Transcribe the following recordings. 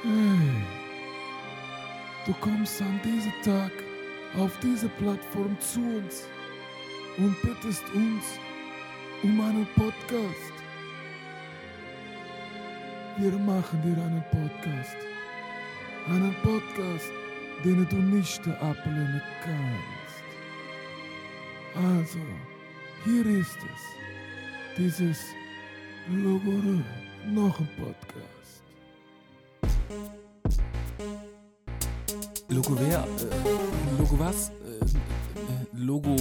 Hey, du kommst an diesem Tag auf diese Plattform zu uns und bittest uns um einen Podcast. Wir machen dir einen Podcast. Einen Podcast, den du nicht ablehnen kannst. Also, hier ist es. Dieses Logorö, noch ein Podcast. Logo wer? Logo was? Logo.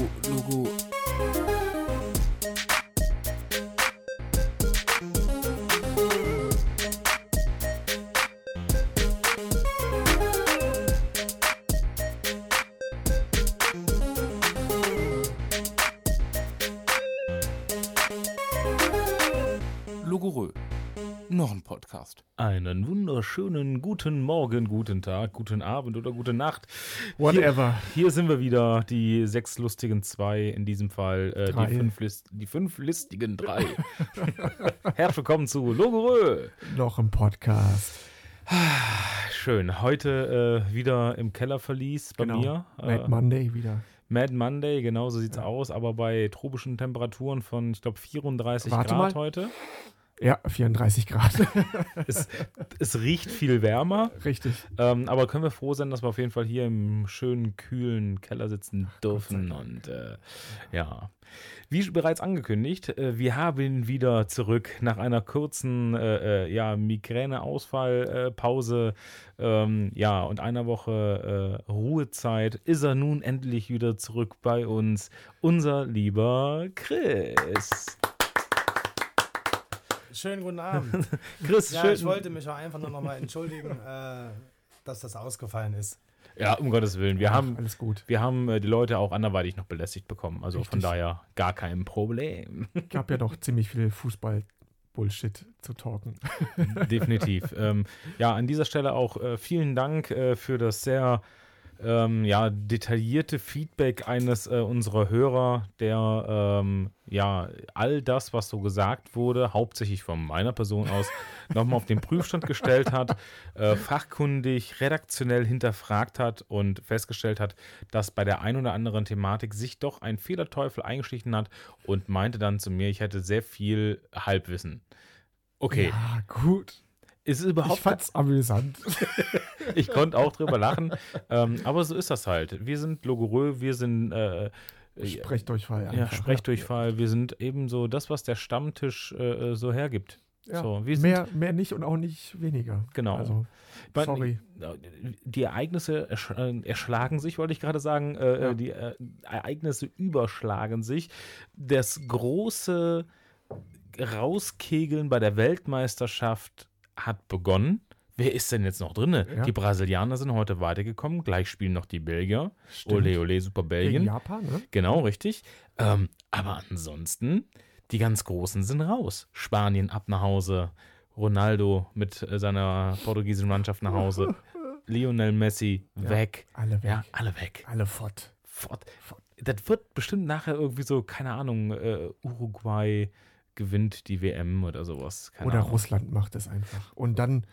Logorö. Noch ein Podcast. Einen wunderschönen guten Morgen, guten Tag, guten Abend oder gute Nacht. Whatever. Hier sind wir wieder, die 6 lustigen 2, in diesem Fall die 5 listigen 3. Herzlich willkommen zu Logorö. Noch ein Podcast. Schön, heute wieder im Kellerverlies bei mir. Mad Monday wieder. Mad Monday, genau so sieht's aus, aber bei tropischen Temperaturen von, ich glaube, 34 Warte Grad mal. heute. Ja, 34 Grad. Es riecht viel wärmer. Richtig. Aber können wir froh sein, dass wir auf jeden Fall hier im schönen, kühlen Keller sitzen dürfen. Und ja, wie bereits angekündigt, wir haben wieder zurück nach einer kurzen Migräne-Ausfall-Pause und einer Woche Ruhezeit ist er nun endlich wieder zurück bei uns, unser lieber Chris. Schönen guten Abend. Chris, Ja, schön. ich wollte mich auch einfach nur noch mal entschuldigen, dass das ausgefallen ist. Ja, um Gottes Willen. Wir haben Alles gut. die Leute auch anderweitig noch belästigt bekommen. Also von Richtig. daher gar kein Problem. Gab ja doch ziemlich viel Fußball-Bullshit zu talken. Definitiv. An dieser Stelle auch vielen Dank für das sehr detaillierte Feedback eines unserer Hörer, der all das, was so gesagt wurde, hauptsächlich von meiner Person aus, nochmal auf den Prüfstand gestellt hat, fachkundig, redaktionell hinterfragt hat und festgestellt hat, dass bei der ein oder anderen Thematik sich doch ein Fehlerteufel eingeschlichen hat und meinte dann zu mir, ich hätte sehr viel Halbwissen. Okay. Ja, gut. Ist überhaupt Ich fand's amüsant. Ich konnte auch drüber lachen, aber so ist das halt. Wir sind Logorö, wir sind Sprechdurchfall. ja, einfach. Sprechdurchfall, wir sind eben so das, was der Stammtisch so hergibt. Ja. So, wir sind, Mehr nicht und auch nicht weniger. Genau. Also, Ich sorry. Die Ereignisse erschlagen sich, wollte ich gerade sagen. Die Ereignisse überschlagen sich. Das große Rauskegeln bei der Weltmeisterschaft hat begonnen. Wer ist denn jetzt noch drin? Ja. Die Brasilianer sind heute weitergekommen. Gleich spielen noch die Belgier. Stimmt. Ole, ole, super Gegen Belgien. Japan, ne? Genau, richtig. Aber ansonsten, die ganz Großen sind raus. Spanien ab nach Hause. Ronaldo mit seiner portugiesischen Mannschaft nach Hause. Lionel Messi weg. Alle weg. Ja, alle weg. Alle fort. Fort. Das wird bestimmt nachher irgendwie so, keine Ahnung, Uruguay gewinnt die WM oder sowas. Keine Oder Ahnung. Russland macht es einfach. Und dann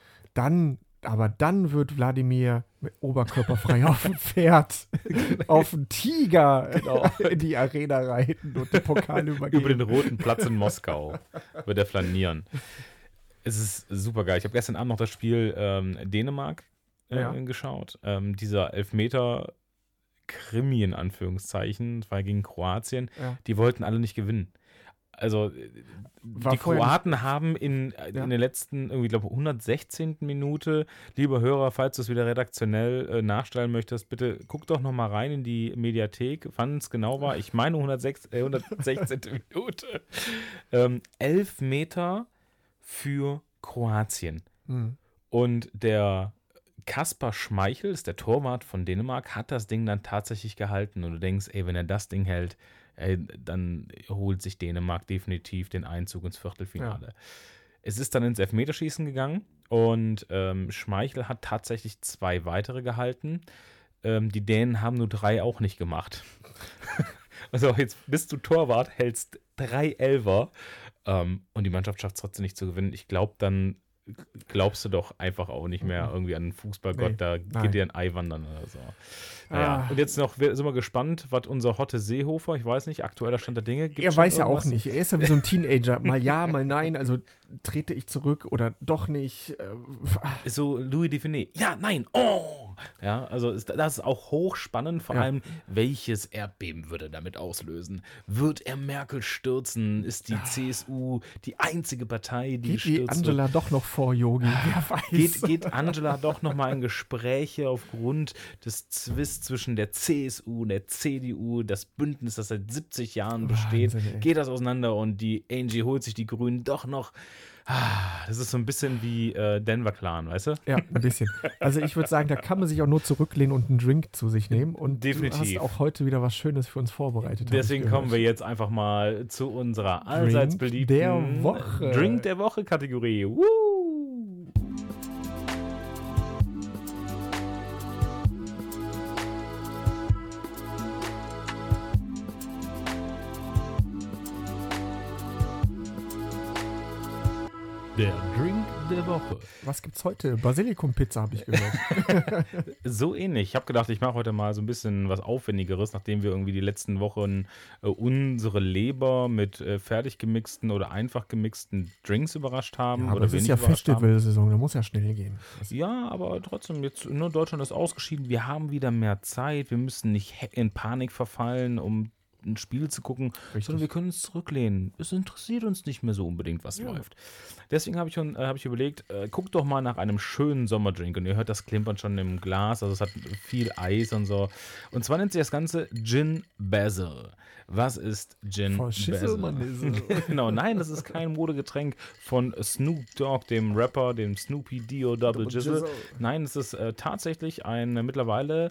wird Wladimir mit oberkörperfrei auf dem Pferd, auf dem Tiger in die Arena reiten und den Pokal übergeben. Über den Roten Platz in Moskau wird er flanieren. Es ist super geil. Ich habe gestern Abend noch das Spiel Dänemark geschaut. Dieser Elfmeter-Krimi in Anführungszeichen, das war gegen Kroatien. Ja. Die wollten alle nicht gewinnen. Also War die vorher Kroaten haben in der letzten, irgendwie, glaube 116. Minute, lieber Hörer, falls du es wieder redaktionell nachstellen möchtest, bitte guck doch noch mal rein in die Mediathek, wann es genau war. Ich meine 116. Minute. 11 Meter für Kroatien. Mhm. Und der Kasper Schmeichel, ist der Torwart von Dänemark, hat das Ding dann tatsächlich gehalten. Und du denkst, ey, wenn er das Ding hält, dann holt sich Dänemark definitiv den Einzug ins Viertelfinale. Ja. Es ist dann ins Elfmeterschießen gegangen und Schmeichel hat tatsächlich 2 weitere gehalten. Die Dänen haben nur 3 auch nicht gemacht. Also jetzt bist du Torwart, hältst 3 Elfer und die Mannschaft schafft es trotzdem nicht zu gewinnen. Ich glaube dann glaubst du doch einfach auch nicht mehr irgendwie an den Fußballgott, Nee, da nein. geht dir ein Ei wandern oder so. Naja, Ah. und jetzt noch, sind wir gespannt, was unser Hotte Seehofer, ich weiß nicht, aktueller Stand der Dinge, gibt Er schon weiß ja auch irgendwas? nicht. Er ist ja wie so ein Teenager. Mal ja, mal nein. Also trete ich zurück oder doch nicht. Ist so Louis Define. Ja, nein, oh! Ja, also das ist auch hochspannend, vor Ja. allem, welches Erdbeben würde er damit auslösen? Wird er Merkel stürzen? Ist die CSU die einzige Partei, die Geht die gestürzt Angela doch noch vor Yogi? Wer weiß. Geht Angela doch nochmal in Gespräche aufgrund des Zwists zwischen der CSU und der CDU, das Bündnis, das seit 70 Jahren besteht, Wahnsinn, ey. geht das auseinander und die Angie holt sich die Grünen doch noch. Das ist so ein bisschen wie Denver Clan, weißt du? Ja, ein bisschen. Also ich würde sagen, da kann man sich auch nur zurücklehnen und einen Drink zu sich nehmen. Und Definitiv. du hast auch heute wieder was Schönes für uns vorbereitet. hab ich Deswegen gehört. kommen wir jetzt einfach mal zu unserer allseits beliebten der Woche. Drink der Woche Kategorie. Woo! Der Drink der Woche. Was gibt's heute? Basilikum-Pizza habe ich gehört. So ähnlich. Ich habe gedacht, ich mache heute mal so ein bisschen was Aufwendigeres, nachdem wir irgendwie die letzten Wochen unsere Leber mit fertig gemixten oder einfach gemixten Drinks überrascht haben. Ja, aber oder es ist wenig ja überrascht haben. Festivalsaison, da muss ja schnell gehen. Das- Ja, aber trotzdem, jetzt nur Deutschland ist ausgeschieden. Wir haben wieder mehr Zeit. Wir müssen nicht in Panik verfallen, um ein Spiel zu gucken, Richtig. sondern wir können uns zurücklehnen. Es interessiert uns nicht mehr so unbedingt, was läuft. Deswegen habe ich überlegt, guckt doch mal nach einem schönen Sommerdrink. Und ihr hört das Klimpern schon im Glas. Also es hat viel Eis und so. Und zwar nennt sich das Ganze Gin Basil. Was ist Gin Voll Schissel, Basil? Mann, ist Genau, nein, das ist kein Modegetränk von Snoop Dogg, dem Rapper, dem Snoopy Dio Double Jizzle. Nein, es ist tatsächlich ein mittlerweile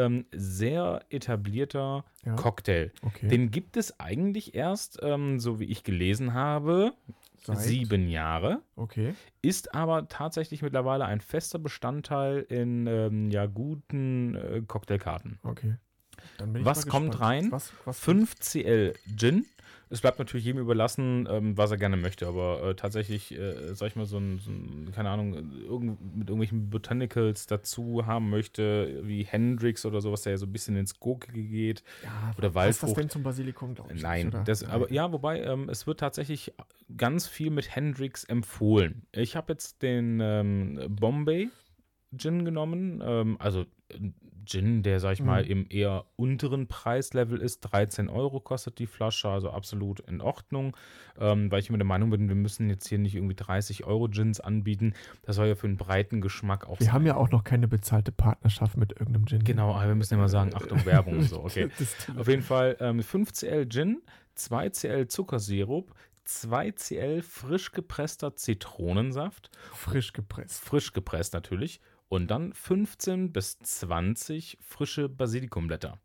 sehr etablierter Ja. Cocktail. Okay. Den gibt es eigentlich erst, so wie ich gelesen habe, Seit? 7 Jahre. Okay. Ist aber tatsächlich mittlerweile ein fester Bestandteil in guten Cocktailkarten. Okay. Dann bin ich Was mal kommt gespannt. rein? Was 5 CL Gin. Es bleibt natürlich jedem überlassen, was er gerne möchte, aber tatsächlich, sag ich mal, so ein keine Ahnung, mit irgendwelchen Botanicals dazu haben möchte, wie Hendrix oder sowas, der ja so ein bisschen ins Gurkige geht. Ja, Oder passt das Waldfrucht. denn zum Basilikum, glaube ich? Nein, nicht, oder? das, aber ja, wobei, es wird tatsächlich ganz viel mit Hendrix empfohlen. Ich habe jetzt den Bombay Gin genommen, also Gin, der, sag ich mal, im eher unteren Preislevel ist. 13 Euro kostet die Flasche, also absolut in Ordnung. Weil ich immer der Meinung bin, wir müssen jetzt hier nicht irgendwie 30 Euro Gins anbieten. Das soll ja für einen breiten Geschmack auch Wir haben ja auch noch keine bezahlte Partnerschaft mit irgendeinem Gin. Genau, aber wir müssen ja mal sagen, Achtung, Werbung und so, okay. Das- Auf jeden Fall 5 CL Gin, 2 CL Zuckersirup, 2 CL frisch gepresster Zitronensaft, Frisch gepresst. frisch gepresst natürlich, und dann 15 bis 20 frische Basilikumblätter.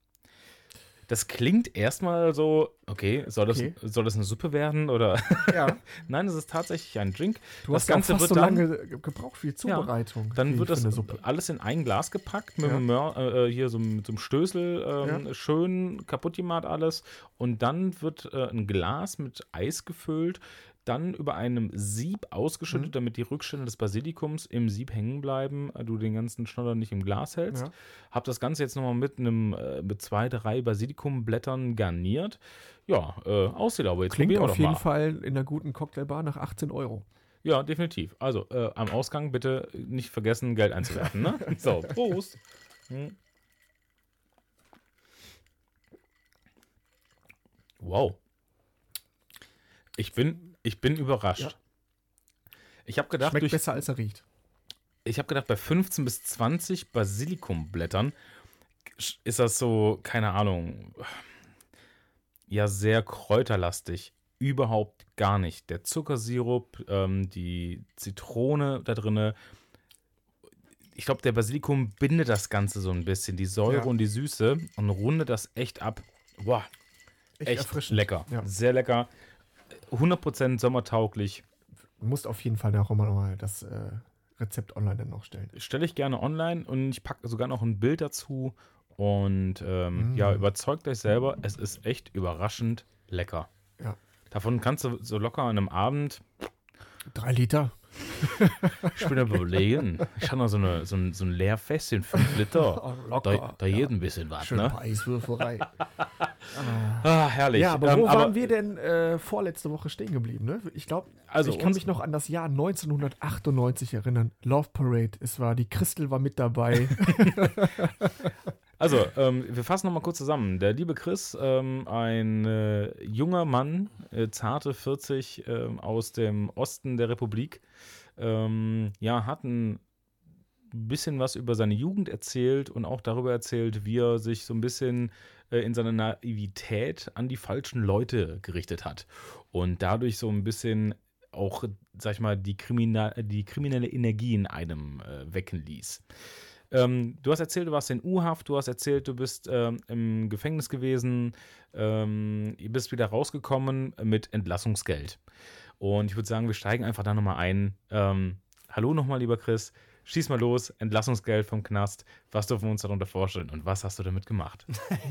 Das klingt erstmal so, okay, soll das eine Suppe werden oder? Ja. Nein, es ist tatsächlich ein Drink. Du Das hast ja auch Ganze fast wird so dann- lange gebraucht für die Zubereitung. Dann wie wird für das eine Suppe. alles in ein Glas gepackt, mit Ja. hier so mit so einem Stößel schön kaputt gemacht alles. Und dann wird ein Glas mit Eis gefüllt, dann über einem Sieb ausgeschüttet, damit die Rückstände des Basilikums im Sieb hängen bleiben, du den ganzen Schnoller nicht im Glas hältst. Ja. Hab das Ganze jetzt nochmal mit 2, 3 Basilikumblättern garniert. Ja, aussieht aber jetzt. Klingt probieren wir auf doch jeden mal. Fall in einer guten Cocktailbar nach 18 Euro. Ja, definitiv. Also, am Ausgang bitte nicht vergessen, Geld einzuwerfen. Ne? So, Prost. Wow. Ich bin überrascht. Ja. Ich habe gedacht, Schmeckt besser, als er riecht. bei 15 bis 20 Basilikumblättern ist das so, keine Ahnung, ja, sehr kräuterlastig. Überhaupt gar nicht. Der Zuckersirup, die Zitrone da drinne. Ich glaube, der Basilikum bindet das Ganze so ein bisschen, die Säure Ja. und die Süße, und rundet das echt ab. Wow, echt erfrischend. lecker. Ja. Sehr lecker. 100% sommertauglich. Du musst auf jeden Fall auch immer noch mal das Rezept online dann noch stellen. Stelle ich gerne online, und ich packe sogar noch ein Bild dazu. Und ja, überzeugt euch selber, es ist echt überraschend lecker. Ja. Davon kannst du so locker an einem Abend, 3 Liter. Ich bin am überlegen. Ich habe noch so ein Leerfässchen, 5 Liter. Da geht ein bisschen was, Schön ne? Eiswürfelei. Ah, herrlich. Ja, aber wo waren wir denn vorletzte Woche stehen geblieben? Ne? Ich glaube, Also ich kann mich noch an das Jahr 1998 erinnern. Love Parade, die Christel war mit dabei. Also, wir fassen nochmal kurz zusammen. Der liebe Chris, ein junger Mann, zarte 40, aus dem Osten der Republik, hat ein bisschen was über seine Jugend erzählt und auch darüber erzählt, wie er sich so ein bisschen in seiner Naivität an die falschen Leute gerichtet hat und dadurch so ein bisschen auch, sag ich mal, die kriminelle Energie in einem wecken ließ. Du hast erzählt, du warst in U-Haft, du hast erzählt, du bist im Gefängnis gewesen, ihr bist wieder rausgekommen mit Entlassungsgeld. Und ich würde sagen, wir steigen einfach da nochmal ein. Hallo nochmal, lieber Chris, schieß mal los, Entlassungsgeld vom Knast, was dürfen wir uns darunter vorstellen und was hast du damit gemacht?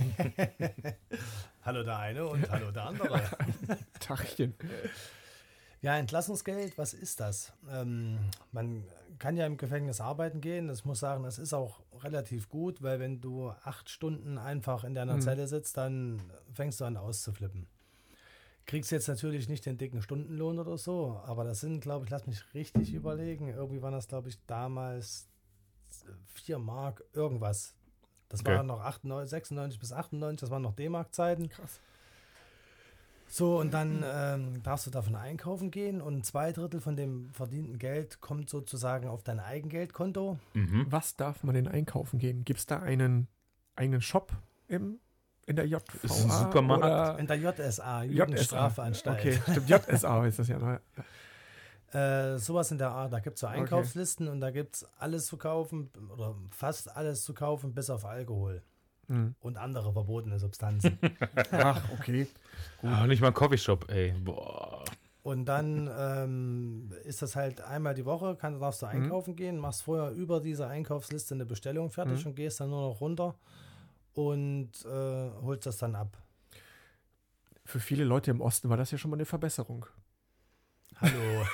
Hallo der eine und hallo der andere. Tachchen. Ja, Entlassungsgeld, was ist das? Man kann ja im Gefängnis arbeiten gehen. Ich muss sagen, das ist auch relativ gut, weil wenn du 8 Stunden einfach in deiner Zelle sitzt, dann fängst du an auszuflippen. Kriegst jetzt natürlich nicht den dicken Stundenlohn oder so, aber das sind, glaube ich, lass mich richtig überlegen, irgendwie waren das, glaube ich, damals 4 Mark irgendwas. Das waren noch 96 bis 98, das waren noch D-Mark-Zeiten. Krass. So, und dann darfst du davon einkaufen gehen und 2/3 von dem verdienten Geld kommt sozusagen auf dein Eigengeldkonto. Was darf man denn einkaufen gehen? Gibt es da einen Shop in der JVA? Ist ein Supermarkt? Oder? In der JSA, Jugendstrafanstalt. Okay, stimmt, JSA ist das ja. Ne? Sowas in der Art, da gibt es so Einkaufslisten und da gibt es alles zu kaufen oder fast alles zu kaufen, bis auf Alkohol und andere verbotene Substanzen. Ach, okay. Nicht mal ein Coffeeshop, ey. Boah. Und dann ist das halt einmal die Woche, darfst du einkaufen gehen, machst vorher über diese Einkaufsliste eine Bestellung fertig und gehst dann nur noch runter und holst das dann ab. Für viele Leute im Osten war das ja schon mal eine Verbesserung. Hallo.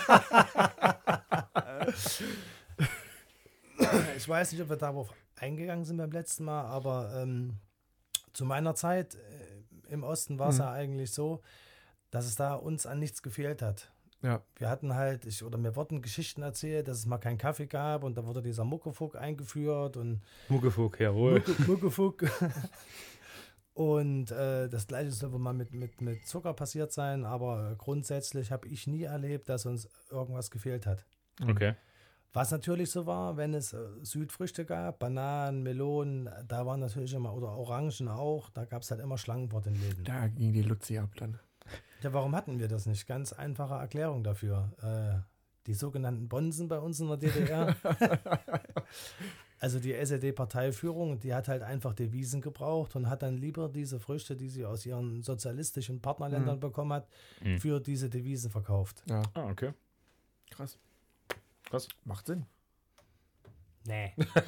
Ich weiß nicht, ob wir darauf eingegangen sind beim letzten Mal, aber zu meiner Zeit im Osten war es ja eigentlich so, dass es da uns an nichts gefehlt hat. Ja. Wir hatten halt, mir wurden Geschichten erzählt, dass es mal keinen Kaffee gab und da wurde dieser Muckefuck eingeführt und Muckefuck, jawohl. Muckefuck. Und das Gleiche soll wohl mal mit Zucker passiert sein, aber grundsätzlich habe ich nie erlebt, dass uns irgendwas gefehlt hat. Okay. Was natürlich so war, wenn es Südfrüchte gab, Bananen, Melonen, da waren natürlich immer, oder Orangen auch, da gab es halt immer Schlangen vor den Läden. Da ging die Luzi ab dann. Ja, warum hatten wir das nicht? Ganz einfache Erklärung dafür. Die sogenannten Bonzen bei uns in der DDR. Also die SED-Parteiführung, die hat halt einfach Devisen gebraucht und hat dann lieber diese Früchte, die sie aus ihren sozialistischen Partnerländern bekommen hat, für diese Devisen verkauft. Ja. Ah, okay. Krass. Krass. Macht Sinn. Nee.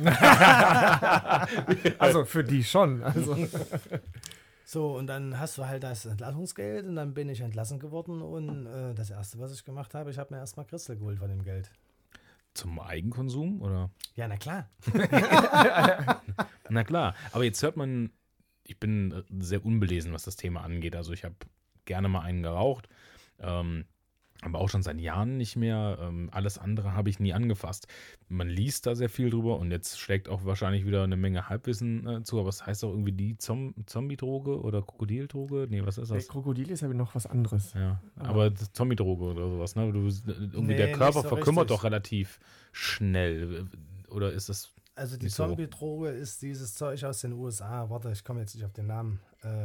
Also für die schon. Also. So, und dann hast du halt das Entlassungsgeld und dann bin ich entlassen geworden und das Erste, was ich gemacht habe, ich habe mir erstmal Christel geholt von dem Geld. Zum Eigenkonsum, oder? Ja, na klar. Na klar, aber jetzt hört man, ich bin sehr unbelesen, was das Thema angeht. Also ich habe gerne mal einen geraucht, aber auch schon seit Jahren nicht mehr. Alles andere habe ich nie angefasst. Man liest da sehr viel drüber und jetzt schlägt auch wahrscheinlich wieder eine Menge Halbwissen zu, aber es heißt auch irgendwie die Zombie-Droge oder Krokodildroge? Nee, was ist das? Der Krokodil ist aber noch was anderes. Ja, aber Zombie-Droge oder sowas, ne? Nee, Der Körper nicht so verkümmert richtig. doch relativ schnell. Oder ist das... Also die Nicht so. Zombie-Droge ist dieses Zeug aus den USA. Warte, ich komme jetzt nicht auf den Namen.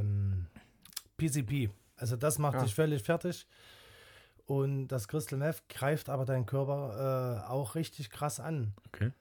PCP. Also das macht dich völlig fertig. Und das Crystal Meth greift aber deinen Körper auch richtig krass an. Okay.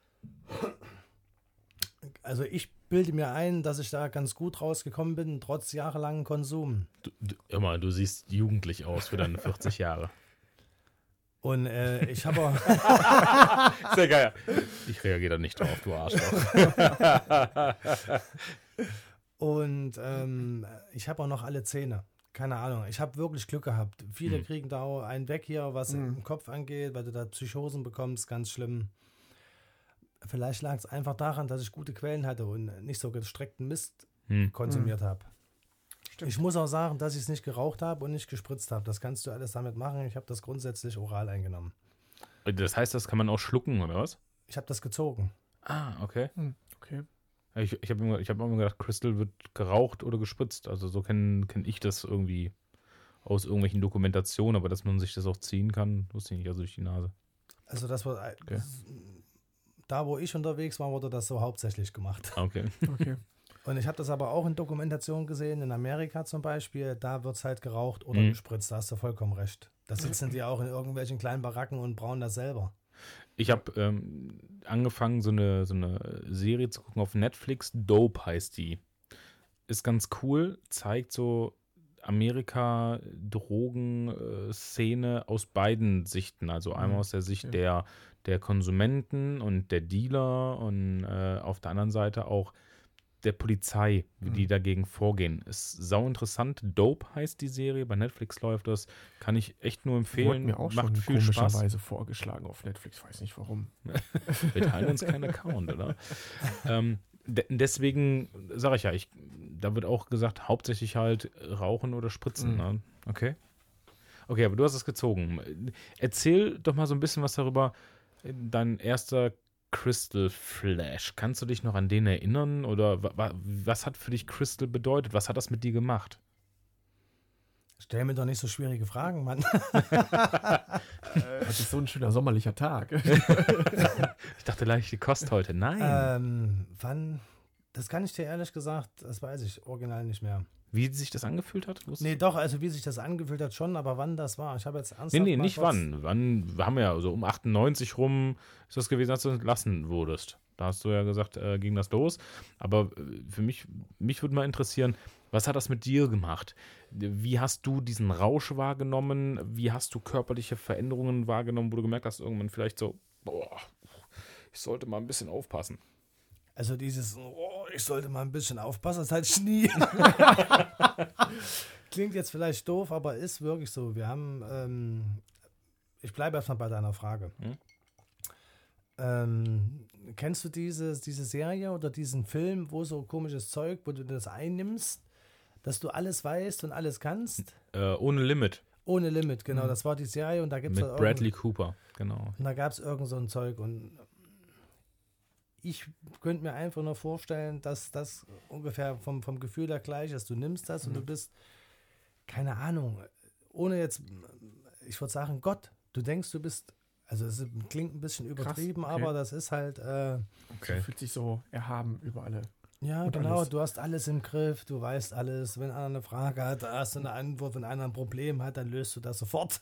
Also ich bilde mir ein, dass ich da ganz gut rausgekommen bin, trotz jahrelangem Konsum. Du siehst jugendlich aus für deine 40 Jahre. Und ich habe auch... Sehr geil. Ich reagiere da nicht drauf, du Arschloch. Und ich habe auch noch alle Zähne. keine Ahnung, ich habe wirklich Glück gehabt. Viele kriegen da auch einen weg hier, was im Kopf angeht, weil du da Psychosen bekommst, ganz schlimm. Vielleicht lag es einfach daran, dass ich gute Quellen hatte und nicht so gestreckten Mist konsumiert habe. Ich muss auch sagen, dass ich es nicht geraucht habe und nicht gespritzt habe. Das kannst du alles damit machen. Ich habe das grundsätzlich oral eingenommen. Das heißt, das kann man auch schlucken, oder was? Ich habe das gezogen. Ah, okay. Okay. Ich habe immer gedacht, Crystal wird geraucht oder gespritzt. Also so kenn ich das irgendwie aus irgendwelchen Dokumentationen, aber dass man sich das auch ziehen kann, wusste ich nicht, also durch die Nase. Also das war da, wo ich unterwegs war, wurde das so hauptsächlich gemacht. Okay. Okay. Und ich habe das aber auch in Dokumentationen gesehen, in Amerika zum Beispiel, da wird es halt geraucht oder gespritzt, da hast du vollkommen recht. Da sitzen die auch in irgendwelchen kleinen Baracken und brauen das selber. Ich habe angefangen, so eine Serie zu gucken auf Netflix, Dope heißt die. Ist ganz cool, zeigt so Amerika-Drogenszene aus beiden Sichten. Also einmal aus der Sicht der Konsumenten und der Dealer und auf der anderen Seite auch der Polizei, wie die dagegen vorgehen. Ist sau interessant. Dope heißt die Serie, bei Netflix läuft das. Kann ich echt nur empfehlen. Wurde mir auch Macht schon viel Spaß. komischerweise vorgeschlagen auf Netflix. Weiß nicht warum. Wir teilen uns keinen Account, oder? Deswegen sage ich ja, da wird auch gesagt, hauptsächlich halt rauchen oder spritzen. Ne? Okay. Okay, aber du hast es gezogen. Erzähl doch mal so ein bisschen was darüber. Dein erster Crystal Flash. Kannst du dich noch an den erinnern? Oder was hat für dich Crystal bedeutet? Was hat das mit dir gemacht? Stell mir doch nicht so schwierige Fragen, Mann. Das ist so ein schöner sommerlicher Tag. Ich dachte leichte Kost heute. Nein. Wann? Das kann ich dir ehrlich gesagt, das weiß ich original nicht mehr. Wie sich das angefühlt hat? Nee, doch, also wie sich das angefühlt hat schon, aber wann das war. Ich habe jetzt ernsthaft Nee, mal nicht kurz- wann. Wir haben ja so um 98 rum ist das gewesen, als du entlassen wurdest. Da hast du ja gesagt, ging das los. Aber für mich würde mal interessieren, was hat das mit dir gemacht? Wie hast du diesen Rausch wahrgenommen? Wie hast du körperliche Veränderungen wahrgenommen, wo du gemerkt hast, irgendwann vielleicht so, ich sollte mal ein bisschen aufpassen. Also dieses, ich sollte mal ein bisschen aufpassen, das hatte ich nie. Klingt jetzt vielleicht doof, aber ist wirklich so. Wir haben, ich bleibe erstmal bei deiner Frage. Kennst du diese Serie oder diesen Film, wo so komisches Zeug, wo du das einnimmst, dass du alles weißt und alles kannst? Ohne Limit. Ohne Limit, genau. Das war die Serie und da gibt es Mit Bradley Cooper, genau. Und da gab es irgend so ein Zeug und ich könnte mir einfach nur vorstellen, dass das ungefähr vom Gefühl her gleich ist. Du nimmst das und du bist, keine Ahnung, ohne jetzt, ich würde sagen, Gott. Du denkst, du bist, also es klingt ein bisschen übertrieben, okay. aber das ist halt, Okay. Fühlt sich so erhaben über alle. ja Und genau, alles. du hast alles im Griff, du weißt alles. Wenn einer eine Frage hat, da hast du eine Antwort. Wenn einer ein Problem hat, dann löst du das sofort.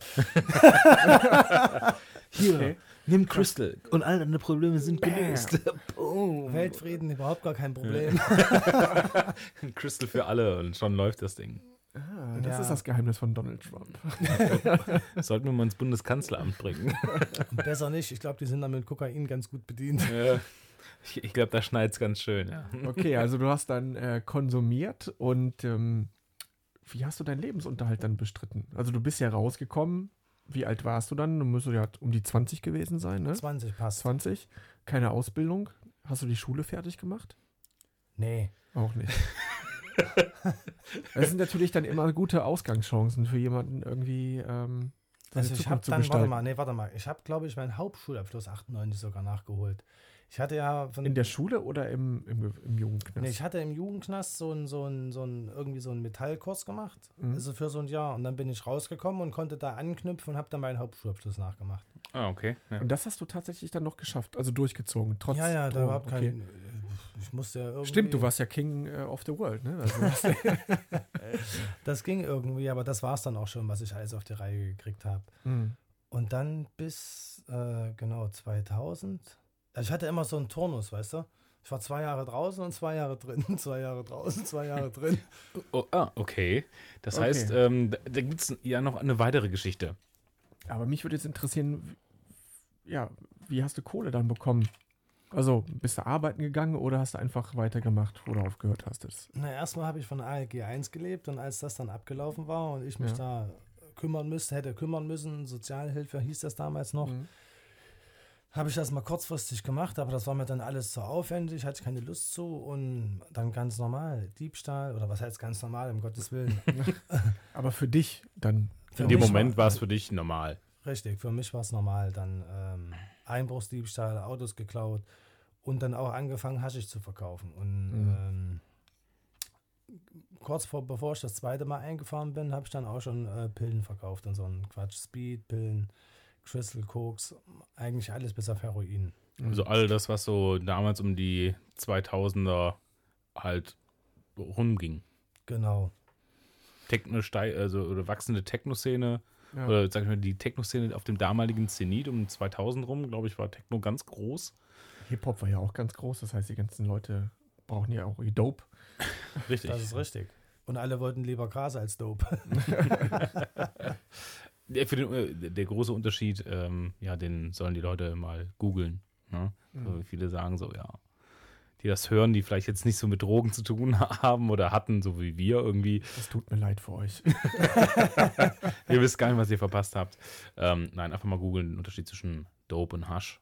Hier, Okay. nimm Crystal und all deine Probleme sind gelöst. Boom. Weltfrieden, überhaupt gar kein Problem. Crystal für alle und schon läuft das Ding. Das Ja. ist das Geheimnis von Donald Trump. Sollten wir mal ins Bundeskanzleramt bringen. Besser nicht, ich glaube, die sind da mit Kokain ganz gut bedient. Ich glaube, da schneit es ganz schön, ja. Okay, also du hast dann konsumiert und wie hast du deinen Lebensunterhalt dann bestritten? Also du bist ja rausgekommen. Wie alt warst du dann? Du müsstest ja um die 20 gewesen sein, ne? 20 passt. 20. Keine Ausbildung. Hast du die Schule fertig gemacht? Nee. Auch nicht. Das sind natürlich dann immer gute Ausgangschancen für jemanden irgendwie seine Also ich habe Zukunft zu dann, gestalten. warte mal. Ich habe, glaube ich, meinen Hauptschulabschluss 98 sogar nachgeholt. Ich hatte ja In der Schule oder im Jugendknast? ich hatte im Jugendknast irgendwie so einen Metallkurs gemacht, also für so ein Jahr. Und dann bin ich rausgekommen und konnte da anknüpfen und habe dann meinen Hauptschulabschluss nachgemacht. Ah, okay. Ja. Und das hast du tatsächlich dann noch geschafft, also durchgezogen, trotz Ja, da Drogen. überhaupt Okay. kein. Ich musste ja irgendwie. Stimmt, du warst ja King of the World, ne? Also, Das ging irgendwie, aber das war es dann auch schon, was ich alles auf die Reihe gekriegt habe. Und dann bis, 2000. Also ich hatte immer so einen Turnus, weißt du? Ich war 2 Jahre draußen und 2 Jahre drin, 2 Jahre draußen, 2 Jahre drin. Okay. Das Okay. heißt, da gibt es ja noch eine weitere Geschichte. aber mich würde jetzt interessieren, wie hast du Kohle dann bekommen? Also bist du arbeiten gegangen oder hast du einfach weitergemacht, wo du aufgehört hast? Na, erstmal habe ich von ALG 1 gelebt und als das dann abgelaufen war und ich mich da hätte kümmern müssen, Sozialhilfe hieß das damals noch, habe ich das mal kurzfristig gemacht, aber das war mir dann alles zu aufwendig, hatte ich keine Lust zu und dann ganz normal, Diebstahl oder was heißt ganz normal, um Gottes Willen. Aber für dich dann? In dem Moment war es für dich normal. Richtig, für mich war es normal. Dann Einbruchsdiebstahl, Autos geklaut und dann auch angefangen, Haschisch zu verkaufen. Und bevor ich das zweite Mal eingefahren bin, habe ich dann auch schon Pillen verkauft und so einen Quatsch. Speed, Pillen, Crystal, Koks, eigentlich alles bis auf Heroin. Also all das, was so damals um die 2000er halt rumging. Genau. Oder wachsende Techno-Szene. Ja. Oder sag ich mal, die Techno-Szene auf dem damaligen Zenit um 2000 rum, glaube ich, war Techno ganz groß. Hip-Hop war ja auch ganz groß, das heißt, die ganzen Leute brauchen ja auch ihr Dope. Richtig. Das ist richtig. Und alle wollten lieber Gras als Dope. Der große Unterschied, den sollen die Leute mal googeln. Ne? So, viele sagen so, ja, die das hören, die vielleicht jetzt nicht so mit Drogen zu tun haben oder hatten, so wie wir irgendwie. Es tut mir leid für euch. Ihr wisst gar nicht, was ihr verpasst habt. Nein, einfach mal googeln, den Unterschied zwischen Dope und Hasch.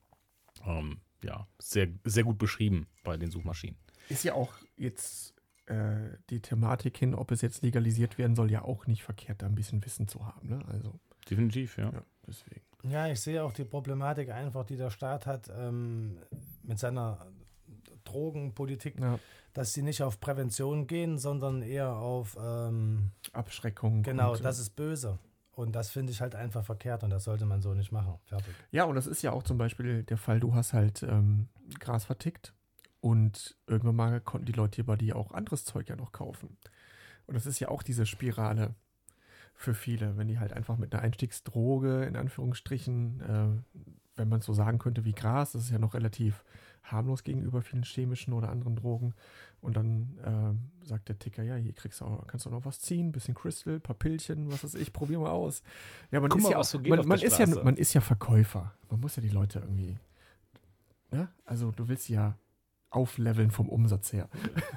Sehr, sehr gut beschrieben bei den Suchmaschinen. Ist ja auch jetzt die Thematik hin, ob es jetzt legalisiert werden soll, ja auch nicht verkehrt, da ein bisschen Wissen zu haben. Ne? Also, definitiv, ja. Deswegen. Ja, ich sehe auch die Problematik einfach, die der Staat hat mit seiner Drogenpolitik, dass sie nicht auf Prävention gehen, sondern eher auf Abschreckung. Genau, das ist böse. Und das finde ich halt einfach verkehrt und das sollte man so nicht machen. Fertig. Ja, und das ist ja auch zum Beispiel der Fall, du hast halt Gras vertickt und irgendwann mal konnten die Leute hier bei dir auch anderes Zeug ja noch kaufen. Und das ist ja auch diese Spirale für viele, wenn die halt einfach mit einer Einstiegsdroge, in Anführungsstrichen, wenn man es so sagen könnte wie Gras, das ist ja noch relativ harmlos gegenüber vielen chemischen oder anderen Drogen. Und dann sagt der Ticker, ja, hier kannst du auch noch was ziehen, ein bisschen Crystal, ein paar Pillchen, was weiß ich, probier mal aus. Ja, man ist ja Verkäufer. Man muss ja die Leute irgendwie, ne? Also du willst ja aufleveln vom Umsatz her.